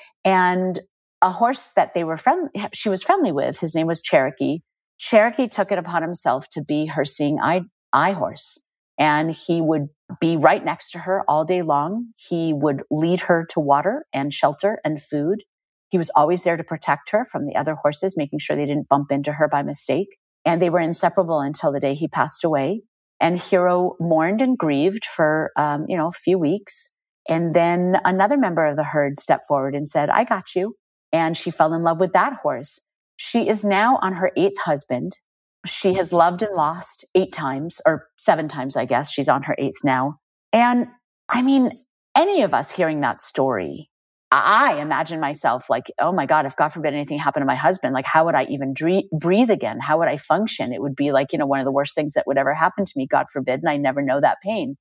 And a horse that they were friend, she was friendly with, his name was Cherokee. Cherokee took it upon himself to be her seeing eye, eye horse. And he would be right next to her all day long. He would lead her to water and shelter and food. He was always there to protect her from the other horses, making sure they didn't bump into her by mistake. And they were inseparable until the day he passed away. And Hero mourned and grieved for, um, you know, a few weeks. And then another member of the herd stepped forward and said, I got you. And she fell in love with that horse. She is now on her eighth husband. She has loved and lost eight times, or seven times, I guess. She's on her eighth now. And I mean, any of us hearing that story, I imagine myself like, oh my God, if God forbid anything happened to my husband, like how would I even dre- breathe again? How would I function? It would be like, you know, one of the worst things that would ever happen to me, God forbid, and I never know that pain.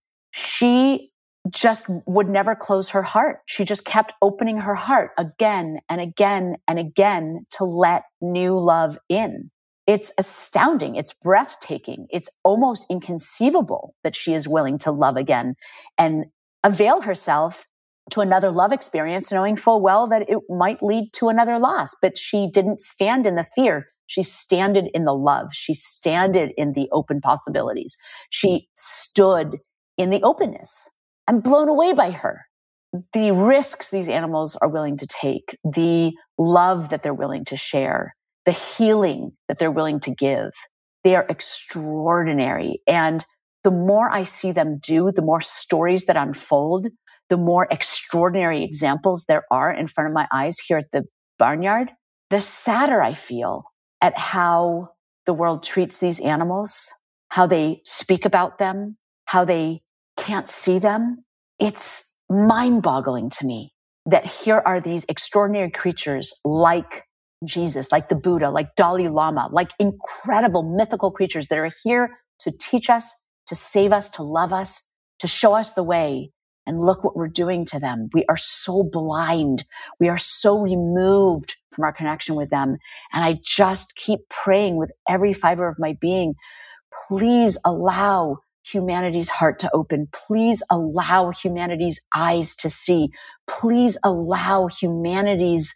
She just would never close her heart. She just kept opening her heart again and again and again to let new love in. It's astounding. It's breathtaking. It's almost inconceivable that she is willing to love again and avail herself to another love experience, knowing full well that it might lead to another loss. But she didn't stand in the fear. She standed in the love. She standed in the open possibilities. She stood in the openness. I'm blown away by her. The risks these animals are willing to take, the love that they're willing to share, the healing that they're willing to give. They are extraordinary. And the more I see them do, the more stories that unfold, the more extraordinary examples there are in front of my eyes here at the barnyard, the sadder I feel at how the world treats these animals, how they speak about them, how they can't see them. It's mind-boggling to me that here are these extraordinary creatures like Jesus, like the Buddha, like Dalai Lama, like incredible mythical creatures that are here to teach us, to save us, to love us, to show us the way. And look what we're doing to them. We are so blind. We are so removed from our connection with them. And I just keep praying with every fiber of my being, please allow humanity's heart to open. Please allow humanity's eyes to see. Please allow humanity's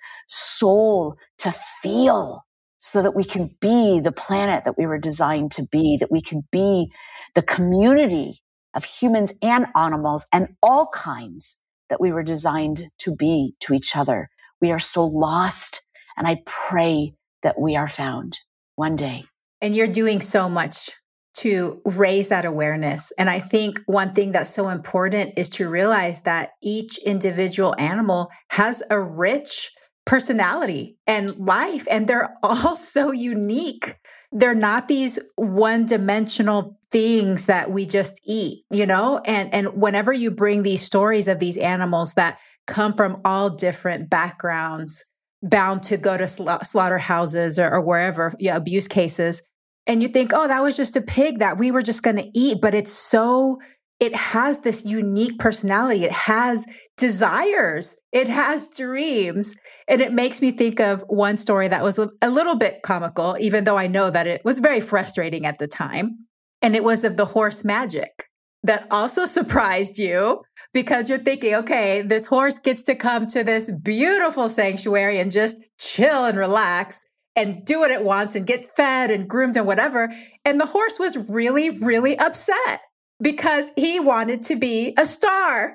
soul to feel so that we can be the planet that we were designed to be, that we can be the community of humans and animals and all kinds that we were designed to be to each other. We are so lost, and I pray that we are found one day. And you're doing so much to raise that awareness. And I think one thing that's so important is to realize that each individual animal has a rich personality and life, and they're all so unique. They're not these one-dimensional things that we just eat, you know? And and whenever you bring these stories of these animals that come from all different backgrounds, bound to go to sla- slaughterhouses or, or wherever, yeah, abuse cases, and you think, oh, that was just a pig that we were just going to eat. But it's so, it has this unique personality. It has desires. It has dreams. And it makes me think of one story that was a little bit comical, even though I know that it was very frustrating at the time. And it was of the horse magic that also surprised you because you're thinking, okay, this horse gets to come to this beautiful sanctuary and just chill and relax and do what it wants and get fed and groomed and whatever. And the horse was really, really upset because he wanted to be a star.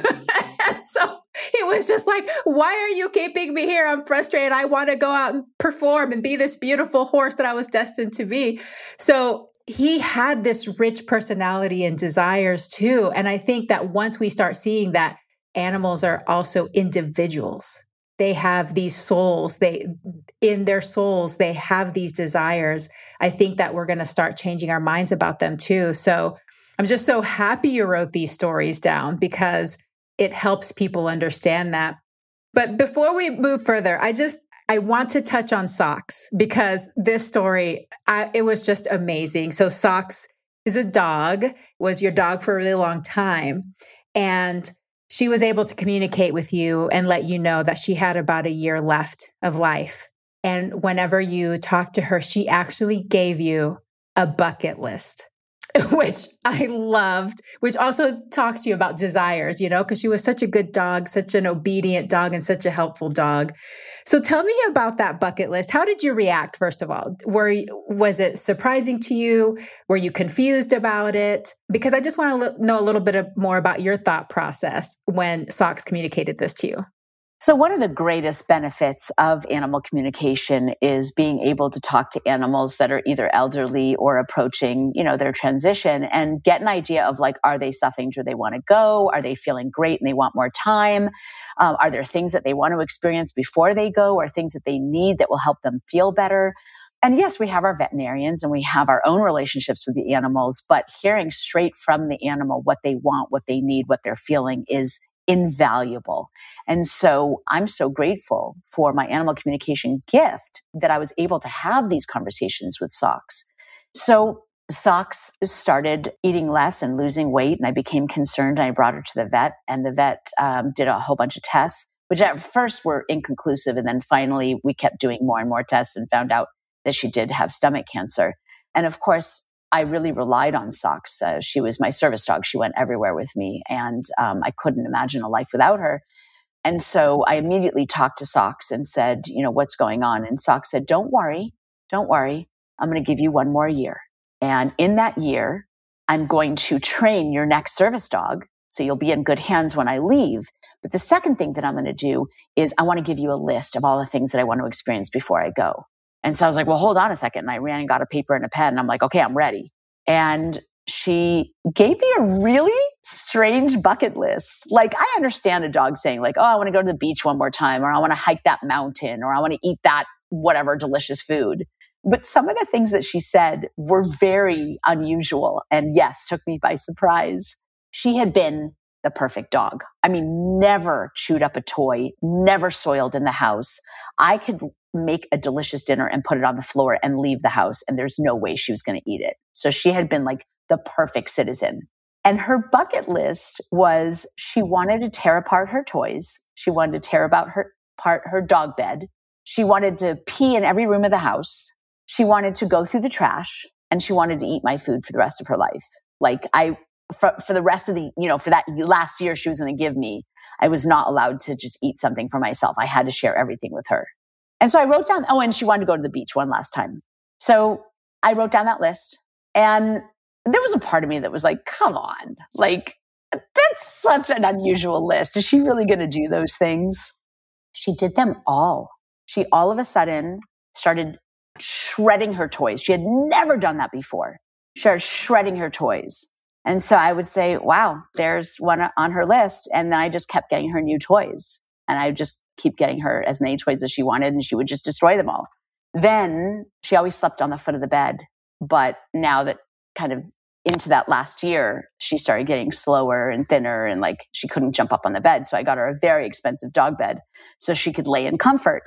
And so he was just like, why are you keeping me here? I'm frustrated. I want to go out and perform and be this beautiful horse that I was destined to be. So he had this rich personality and desires too. And I think that once we start seeing that animals are also individuals, they have these souls, they, in their souls, they have these desires. I think that we're going to start changing our minds about them too. So I'm just so happy you wrote these stories down because it helps people understand that. But before we move further, I just, I want to touch on Socks because this story, I, it was just amazing. So Socks is a dog, was your dog for a really long time. And she was able to communicate with you and let you know that she had about a year left of life. And whenever you talked to her, she actually gave you a bucket list, which I loved, which also talks to you about desires, you know, because she was such a good dog, such an obedient dog, and such a helpful dog. So tell me about that bucket list. How did you react, first of all? Were Was it surprising to you? Were you confused about it? Because I just want to know a little bit of, more about your thought process when Socks communicated this to you. So one of the greatest benefits of animal communication is being able to talk to animals that are either elderly or approaching, you know, their transition and get an idea of like, are they suffering? Do they want to go? Are they feeling great and they want more time? Um, are there things that they want to experience before they go or things that they need that will help them feel better? And yes, we have our veterinarians and we have our own relationships with the animals, but hearing straight from the animal what they want, what they need, what they're feeling is invaluable. And so I'm so grateful for my animal communication gift that I was able to have these conversations with Socks. So Socks started eating less and losing weight, and I became concerned, and I brought her to the vet, and the vet um, did a whole bunch of tests, which at first were inconclusive. And then finally we kept doing more and more tests and found out that she did have stomach cancer. And of course, I really relied on Socks. Uh, she was my service dog. She went everywhere with me, and um, I couldn't imagine a life without her. And so I immediately talked to Socks and said, you know, what's going on? And Socks said, don't worry, don't worry. I'm going to give you one more year. And in that year, I'm going to train your next service dog. So you'll be in good hands when I leave. But the second thing that I'm going to do is I want to give you a list of all the things that I want to experience before I go. And so I was like, well, hold on a second. And I ran and got a paper and a pen. And I'm like, okay, I'm ready. And she gave me a really strange bucket list. Like, I understand a dog saying like, oh, I want to go to the beach one more time, or I want to hike that mountain, or I want to eat that whatever delicious food. But some of the things that she said were very unusual and yes, took me by surprise. She had been the perfect dog. I mean, never chewed up a toy, never soiled in the house. I could make a delicious dinner and put it on the floor and leave the house, and there's no way she was going to eat it. So she had been like the perfect citizen. And her bucket list was she wanted to tear apart her toys. She wanted to tear about her apart her dog bed. She wanted to pee in every room of the house. She wanted to go through the trash, and she wanted to eat my food for the rest of her life. Like I, for, for the rest of the, you know, for that last year she was going to give me, I was not allowed to just eat something for myself. I had to share everything with her. And so I wrote down, oh, and she wanted to go to the beach one last time. So I wrote down that list, and there was a part of me that was like, come on, like, that's such an unusual list. Is she really going to do those things? She did them all. She all of a sudden started shredding her toys. She had never done that before. She started shredding her toys. And so I would say, wow, there's one on her list. And then I just kept getting her new toys. And I just keep getting her as many toys as she wanted, and she would just destroy them all. Then she always slept on the foot of the bed. But now that kind of into that last year, she started getting slower and thinner, and like she couldn't jump up on the bed. So I got her a very expensive dog bed so she could lay in comfort.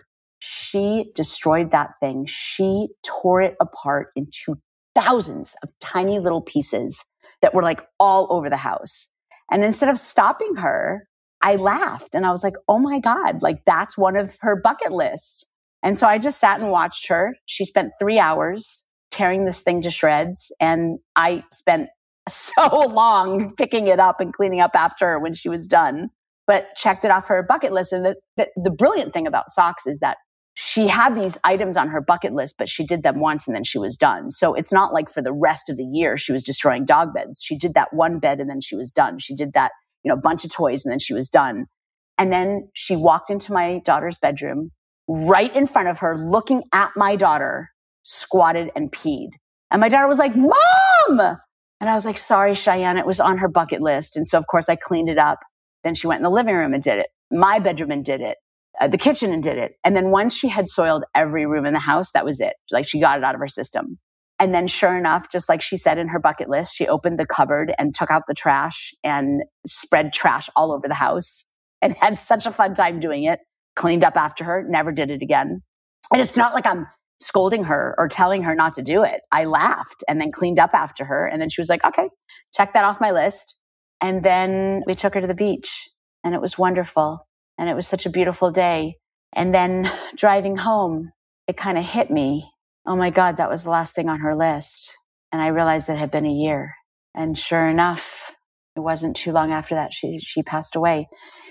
She destroyed that thing. She tore it apart into thousands of tiny little pieces that were like all over the house. And instead of stopping her, I laughed and I was like, oh my God, like that's one of her bucket lists. And so I just sat and watched her. She spent three hours tearing this thing to shreds. And I spent so long picking it up and cleaning up after her when she was done, but checked it off her bucket list. And the, the, the brilliant thing about Socks is that she had these items on her bucket list, but she did them once and then she was done. So it's not like for the rest of the year she was destroying dog beds. She did that one bed and then she was done. She did that, you know, bunch of toys and then she was done. And then she walked into my daughter's bedroom right in front of her, looking at my daughter, squatted and peed. And my daughter was like, Mom! And I was like, sorry, Cheyenne, it was on her bucket list. And so of course I cleaned it up. Then she went in the living room and did it. My bedroom and did it. Uh, the kitchen and did it. And then once she had soiled every room in the house, that was it. Like she got it out of her system. And then sure enough, just like she said in her bucket list, she opened the cupboard and took out the trash and spread trash all over the house and had such a fun time doing it. Cleaned up after her, never did it again. And it's not like I'm scolding her or telling her not to do it. I laughed and then cleaned up after her. And then she was like, okay, check that off my list. And then we took her to the beach and it was wonderful. And it was such a beautiful day. And then driving home, it kind of hit me. Oh my God, that was the last thing on her list. And I realized it had been a year. And sure enough, it wasn't too long after that, she, she passed away.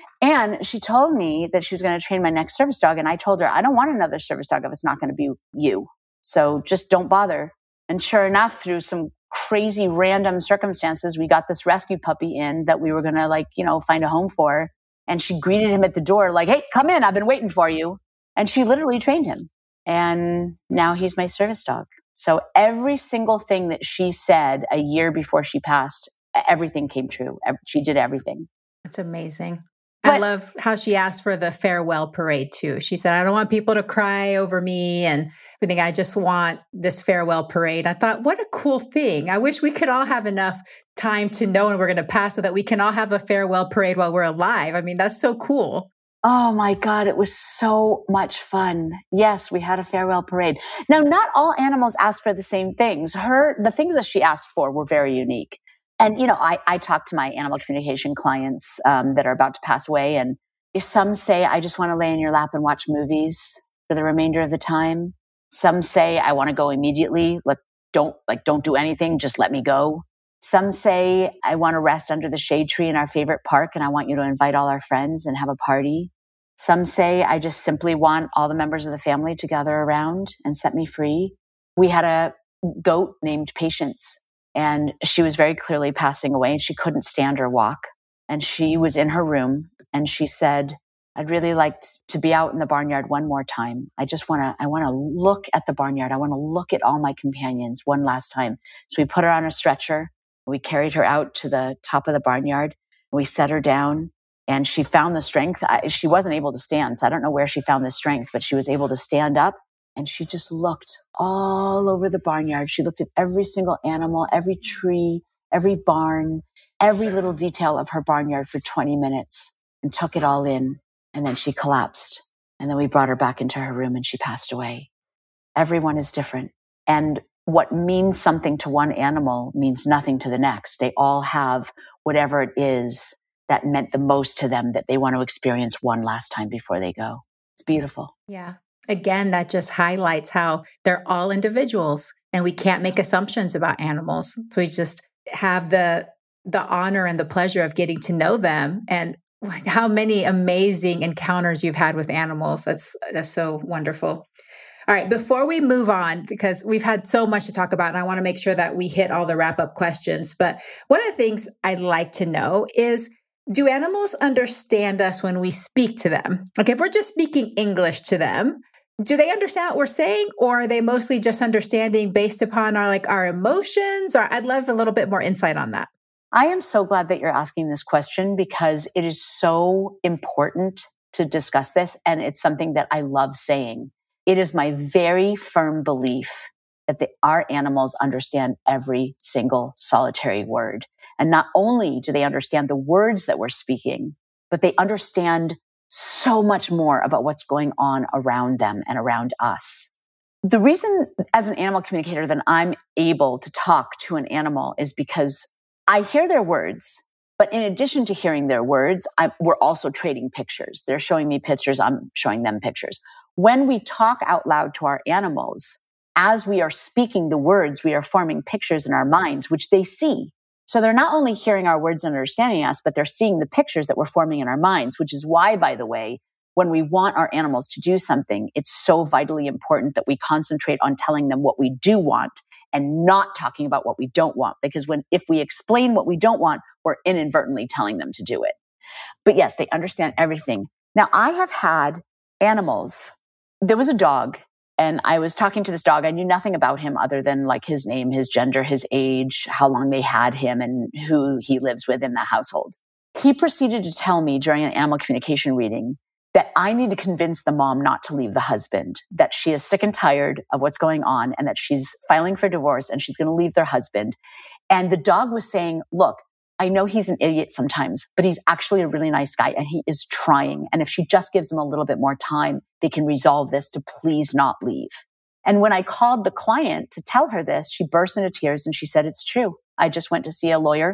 And she told me that she was going to train my next service dog. And I told her, I don't want another service dog if it's not going to be you. So just don't bother. And sure enough, through some crazy random circumstances, we got this rescue puppy in that we were going to like, you know, find a home for. And she greeted him at the door like, hey, come in. I've been waiting for you. And she literally trained him. And now he's my service dog. So every single thing that she said a year before she passed, everything came true. She did everything. That's amazing. But, I love how she asked for the farewell parade too. She said, I don't want people to cry over me and everything. I just want this farewell parade. I thought, what a cool thing. I wish we could all have enough time to know when we're going to pass so that we can all have a farewell parade while we're alive. I mean, that's so cool. Oh my God, it was so much fun. Yes, we had a farewell parade. Now, not all animals ask for the same things. Her, the things that she asked for were very unique. And, you know, I, I talk to my animal communication clients um, that are about to pass away. And some say, I just want to lay in your lap and watch movies for the remainder of the time. Some say, I want to go immediately. Like, don't, like, don't do anything. Just let me go. Some say, I want to rest under the shade tree in our favorite park. And I want you to invite all our friends and have a party. Some say, I just simply want all the members of the family to gather around and set me free. We had a goat named Patience. And she was very clearly passing away and she couldn't stand or walk. And she was in her room and she said, I'd really like to be out in the barnyard one more time. I just want to, I want to look at the barnyard. I want to look at all my companions one last time. So we put her on a stretcher. We carried her out to the top of the barnyard. We set her down and she found the strength. I, she wasn't able to stand. So I don't know where she found the strength, but she was able to stand up. And she just looked all over the barnyard. She looked at every single animal, every tree, every barn, every little detail of her barnyard for twenty minutes and took it all in. And then she collapsed. And then we brought her back into her room and she passed away. Everyone is different. And what means something to one animal means nothing to the next. They all have whatever it is that meant the most to them that they want to experience one last time before they go. It's beautiful. Yeah. Again, that just highlights how they're all individuals and we can't make assumptions about animals. So we just have the the honor and the pleasure of getting to know them and how many amazing encounters you've had with animals. That's that's so wonderful. All right, before we move on, because we've had so much to talk about and I want to make sure that we hit all the wrap-up questions. But one of the things I'd like to know is, do animals understand us when we speak to them? Like if we're just speaking English to them, do they understand what we're saying, or are they mostly just understanding based upon our like our emotions? Or I'd love a little bit more insight on that. I am so glad that you're asking this question because it is so important to discuss this. And it's something that I love saying. It is my very firm belief that the, our animals understand every single solitary word. And not only do they understand the words that we're speaking, but they understand so much more about what's going on around them and around us. The reason as an animal communicator that I'm able to talk to an animal is because I hear their words, but in addition to hearing their words, I, we're also trading pictures. They're showing me pictures. I'm showing them pictures. When we talk out loud to our animals, as we are speaking the words, we are forming pictures in our minds, which they see. So they're not only hearing our words and understanding us, but they're seeing the pictures that we're forming in our minds, which is why, by the way, when we want our animals to do something, it's so vitally important that we concentrate on telling them what we do want and not talking about what we don't want. Because when, if we explain what we don't want, we're inadvertently telling them to do it. But yes, they understand everything. Now, I have had animals. There was a dog. And I was talking to this dog. I knew nothing about him other than like his name, his gender, his age, how long they had him, and who he lives with in the household. He proceeded to tell me during an animal communication reading that I need to convince the mom not to leave the husband, that she is sick and tired of what's going on and that she's filing for divorce and she's going to leave their husband. And the dog was saying, look, I know he's an idiot sometimes, but he's actually a really nice guy and he is trying. And if she just gives him a little bit more time, they can resolve this to please not leave. And when I called the client to tell her this, she burst into tears and she said, it's true. I just went to see a lawyer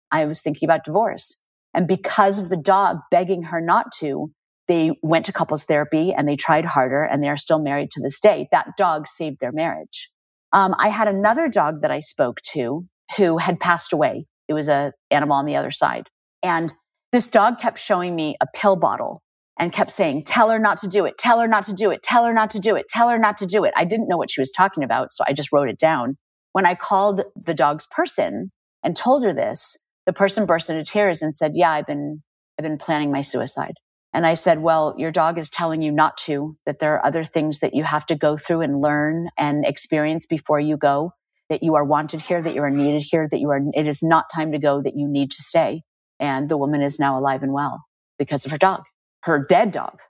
I was thinking about divorce. And because of the dog begging her not to, they went to couples therapy and they tried harder and they are still married to this day. That dog saved their marriage. Um, I had another dog that I spoke to who had passed away. It was an animal on the other side. And this dog kept showing me a pill bottle and kept saying, tell her not to do it, tell her not to do it, tell her not to do it, tell her not to do it. I didn't know what she was talking about, so I just wrote it down. When I called the dog's person and told her this, the person burst into tears and said, yeah, I've been, I've been planning my suicide. And I said, well, your dog is telling you not to, that there are other things that you have to go through and learn and experience before you go, that you are wanted here, that you are needed here, that you are, it is not time to go, that you need to stay. And the woman is now alive and well because of her dog, her dead dog.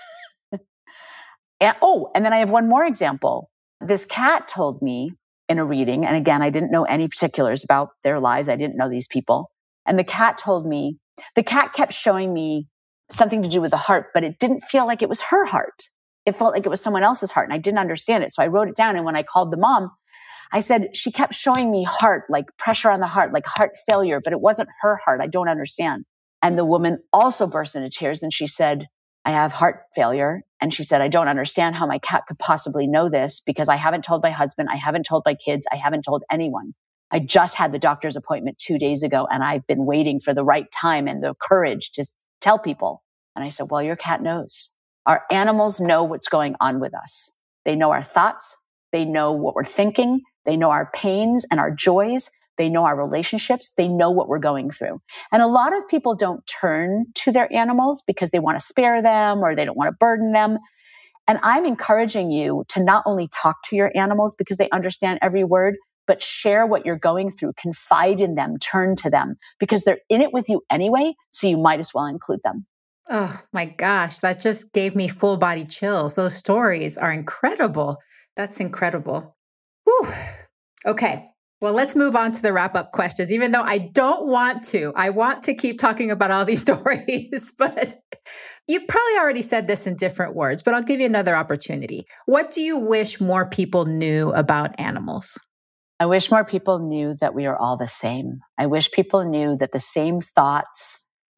and, oh, and then I have one more example. This cat told me in a reading, and again, I didn't know any particulars about their lives. I didn't know these people. And the cat told me, the cat kept showing me something to do with the heart, but it didn't feel like it was her heart. It felt like it was someone else's heart, and I didn't understand it. So I wrote it down. And when I called the mom, I said, she kept showing me heart, like pressure on the heart, like heart failure, but it wasn't her heart. I don't understand. And the woman also burst into tears. And she said, I have heart failure. And she said, I don't understand how my cat could possibly know this because I haven't told my husband. I haven't told my kids. I haven't told anyone. I just had the doctor's appointment two days ago and I've been waiting for the right time and the courage to tell people. And I said, well, your cat knows. Our animals know what's going on with us. They know our thoughts. They know what we're thinking. They know our pains and our joys. They know our relationships. They know what we're going through. And a lot of people don't turn to their animals because they want to spare them or they don't want to burden them. And I'm encouraging you to not only talk to your animals because they understand every word, but share what you're going through, confide in them, turn to them because they're in it with you anyway. So you might as well include them. Oh my gosh, that just gave me full body chills. Those stories are incredible. That's incredible. Whew. Okay. Well, let's move on to the wrap up questions, even though I don't want to. I want to keep talking about all these stories, but you probably already said this in different words, but I'll give you another opportunity. What do you wish more people knew about animals? I wish more people knew that we are all the same. I wish people knew that the same thoughts,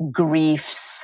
griefs,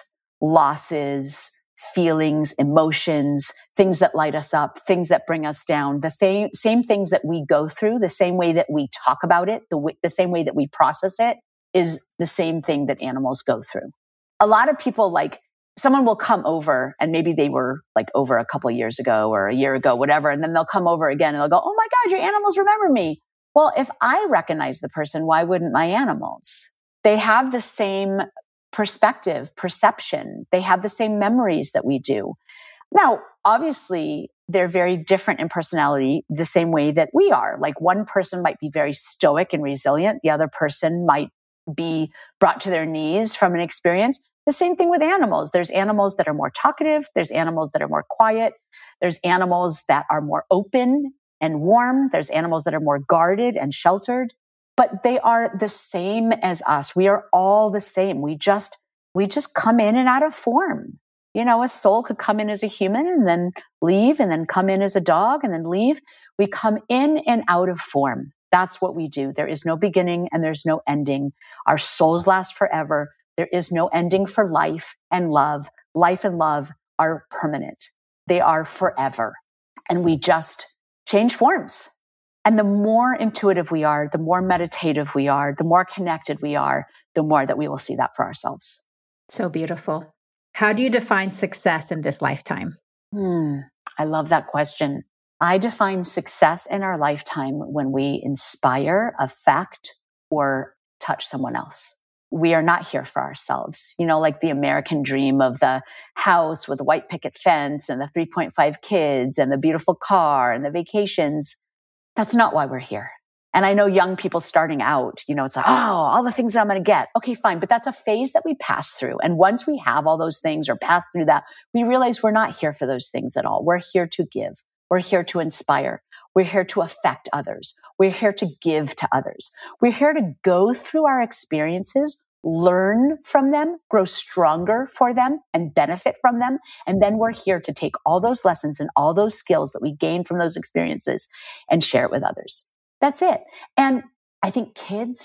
losses, feelings, emotions, things that light us up, things that bring us down, the same, same things that we go through, the same way that we talk about it, the, w- the same way that we process it is the same thing that animals go through. A lot of people, like, someone will come over and maybe they were like over a couple of years ago or a year ago, whatever, and then they'll come over again and they'll go, oh my God, your animals remember me. Well, if I recognize the person, why wouldn't my animals? They have the same perspective, perception. They have the same memories that we do. Now, obviously, they're very different in personality the same way that we are. Like one person might be very stoic and resilient. The other person might be brought to their knees from an experience. The same thing with animals. There's animals that are more talkative. There's animals that are more quiet. There's animals that are more open and warm. There's animals that are more guarded and sheltered. But they are the same as us. We are all the same. We just, we just come in and out of form. You know, a soul could come in as a human and then leave and then come in as a dog and then leave. We come in and out of form. That's what we do. There is no beginning and there's no ending. Our souls last forever. There is no ending for life and love. Life and love are permanent. They are forever. And we just change forms. And the more intuitive we are, the more meditative we are, the more connected we are, the more that we will see that for ourselves. So beautiful. How do you define success in this lifetime? Hmm, I love that question. I define success in our lifetime when we inspire, affect, or touch someone else. We are not here for ourselves. You know, like the American dream of the house with the white picket fence and the three point five kids and the beautiful car and the vacations. That's not why we're here. And I know young people starting out, you know, it's like, oh, all the things that I'm going to get. Okay, fine. But that's a phase that we pass through. And once we have all those things or pass through that, we realize we're not here for those things at all. We're here to give. We're here to inspire. We're here to affect others. We're here to give to others. We're here to go through our experiences, learn from them, grow stronger for them, and benefit from them. And then we're here to take all those lessons and all those skills that we gain from those experiences and share it with others. That's it. And I think kids,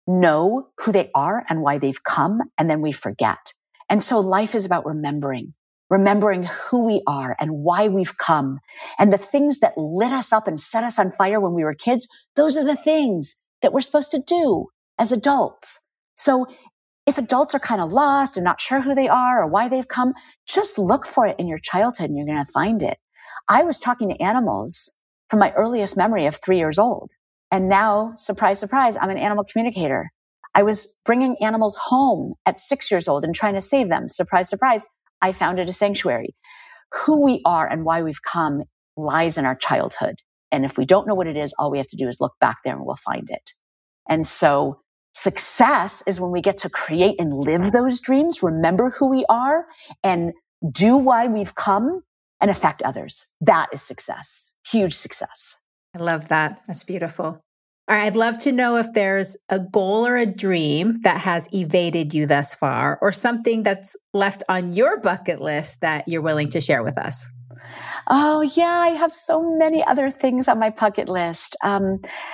know who they are and why they've come, and then we forget. And so life is about remembering, remembering who we are and why we've come. And the things that lit us up and set us on fire when we were kids, those are the things that we're supposed to do as adults. So if adults are kind of lost and not sure who they are or why they've come, just look for it in your childhood and you're going to find it. I was talking to animals from my earliest memory of three years old. And now, surprise, surprise, I'm an animal communicator. I was bringing animals home at six years old and trying to save them. Surprise, surprise, I founded a sanctuary. Who we are and why we've come lies in our childhood. And if we don't know what it is, all we have to do is look back there and we'll find it. And so success is when we get to create and live those dreams, remember who we are, and do why we've come and affect others. That is success. Huge success. I love that. That's beautiful. All right, I'd love to know if there's a goal or a dream that has evaded you thus far, or something that's left on your bucket list that you're willing to share with us. Oh, yeah, I have so many other things on my bucket list. Um,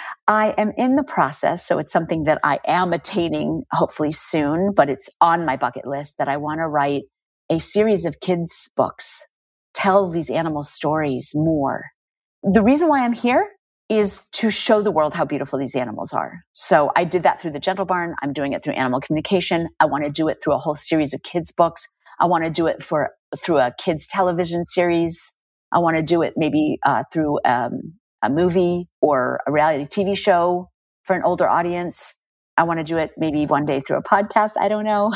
I am in the process, so it's something that I am attaining hopefully soon, but it's on my bucket list that I want to write a series of kids' books, tell these animal stories more. The reason why I'm here is to show the world how beautiful these animals are. So I did that through the Gentle Barn. I'm doing it through animal communication. I want to do it through a whole series of kids' books. I want to do it for through a kids' television series. I want to do it maybe uh, through um, a movie or a reality T V show for an older audience. I want to do it maybe one day through a podcast. I don't know.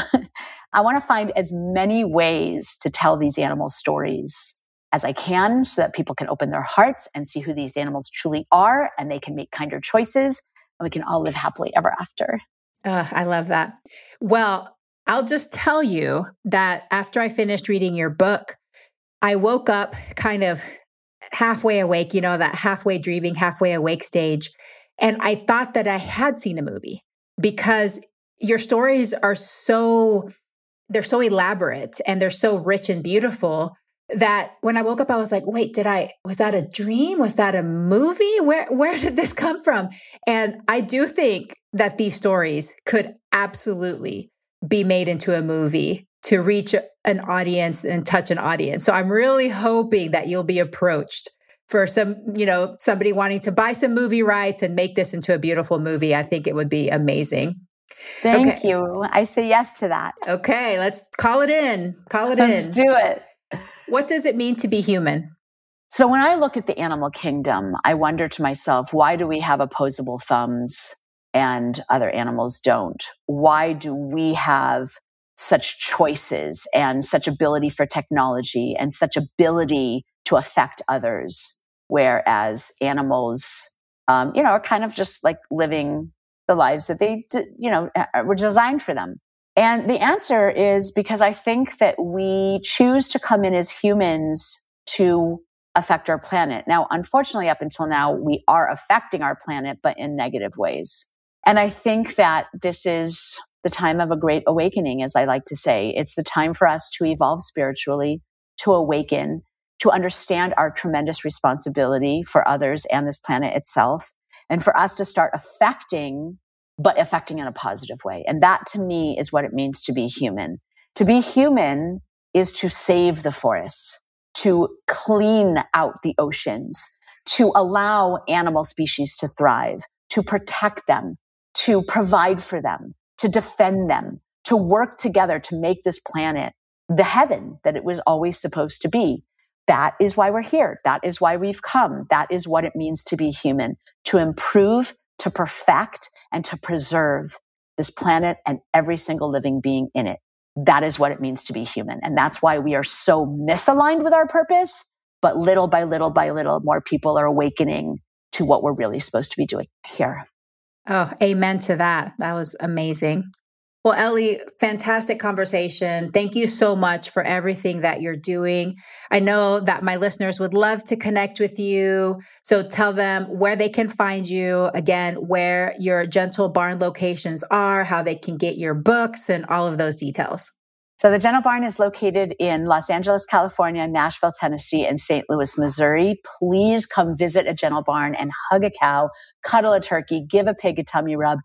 I want to find as many ways to tell these animal stories as I can so that people can open their hearts and see who these animals truly are, and they can make kinder choices, and we can all live happily ever after. Uh, I love that. Well, I'll just tell you that after I finished reading your book, I woke up kind of halfway awake, you know, that halfway dreaming, halfway awake stage. And I thought that I had seen a movie because your stories are so, they're so elaborate and they're so rich and beautiful that when I woke up, I was like, wait, did I, was that a dream? Was that a movie? Where, where did this come from? And I do think that these stories could absolutely be made into a movie to reach an audience and touch an audience. So I'm really hoping that you'll be approached for some, you know, somebody wanting to buy some movie rights and make this into a beautiful movie. I think it would be amazing. Thank okay. you. I say yes to that. Okay, let's call it in. Call it let's in. Let's do it. What does it mean to be human? So when I look at the animal kingdom, I wonder to myself, why do we have opposable thumbs and other animals don't? Why do we have such choices and such ability for technology and such ability to affect others, whereas animals, um, you know, are kind of just like living the lives that they, you know, were designed for them? And the answer is because I think that we choose to come in as humans to affect our planet. Now, unfortunately, up until now, we are affecting our planet, but in negative ways. And I think that this is the time of a great awakening, as I like to say. It's the time for us to evolve spiritually, to awaken, to understand our tremendous responsibility for others and this planet itself, and for us to start affecting, but affecting in a positive way. And that to me is what it means to be human. To be human is to save the forests, to clean out the oceans, to allow animal species to thrive, to protect them, to provide for them, to defend them, to work together to make this planet the heaven that it was always supposed to be. That is why we're here. That is why we've come. That is what it means to be human, to improve, to perfect, and to preserve this planet and every single living being in it. That is what it means to be human. And that's why we are so misaligned with our purpose. But little by little by little, more people are awakening to what we're really supposed to be doing here. Oh, amen to that. That was amazing. Well, Ellie, fantastic conversation. Thank you so much for everything that you're doing. I know that my listeners would love to connect with you. So tell them where they can find you, again, where your Gentle Barn locations are, how they can get your books, and all of those details. So the Gentle Barn is located in Los Angeles, California, Nashville, Tennessee, and Saint Louis, Missouri. Please come visit a Gentle Barn and hug a cow, cuddle a turkey, give a pig a tummy rub.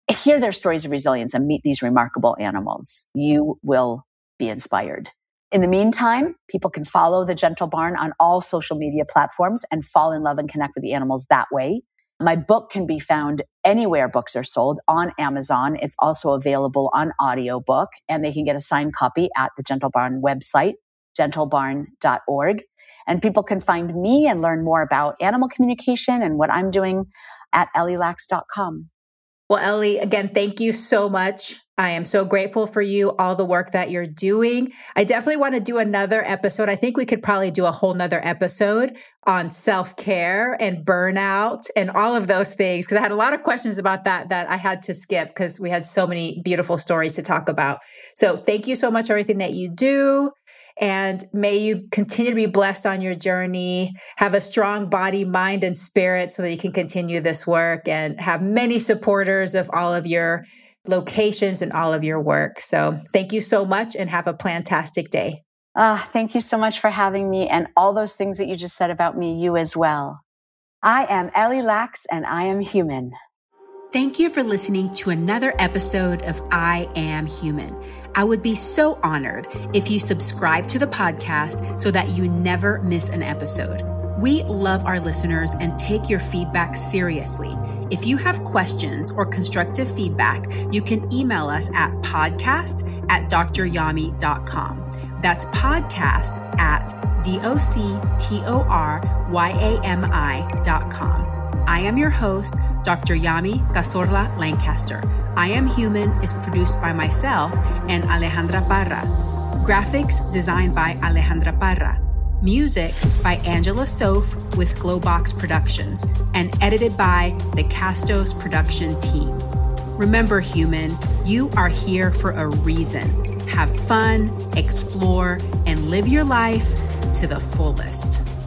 hear their stories of resilience and meet these remarkable animals. You will be inspired. In the meantime, people can follow The Gentle Barn on all social media platforms and fall in love and connect with the animals that way. My book can be found anywhere books are sold, on Amazon. It's also available on audiobook, and they can get a signed copy at the Gentle Barn website, gentle barn dot org. And people can find me and learn more about animal communication and what I'm doing at ellie lax dot com. Well, Ellie, again, thank you so much. I am so grateful for you, all the work that you're doing. I definitely want to do another episode. I think we could probably do a whole nother episode on self-care and burnout and all of those things, because I had a lot of questions about that that I had to skip because we had so many beautiful stories to talk about. So thank you so much for everything that you do. And may you continue to be blessed on your journey, have a strong body, mind, and spirit so that you can continue this work and have many supporters of all of your locations and all of your work. So thank you so much and have a plantastic day. Uh, thank you so much for having me, and all those things that you just said about me, you as well. I am Ellie Lax and I am human. Thank you for listening to another episode of I Am Human. I would be so honored if you subscribe to the podcast so that you never miss an episode. We love our listeners and take your feedback seriously. If you have questions or constructive feedback, you can email us at podcast at d r yami dot com. That's podcast at D O C T O R Y A M I dot com. I am your host, Doctor Yami Cazorla Lancaster. I Am Human is produced by myself and Alejandra Parra. Graphics designed by Alejandra Parra. Music by Angela Soph with Glowbox Productions and edited by the Castos production team. Remember, human, you are here for a reason. Have fun, explore, and live your life to the fullest.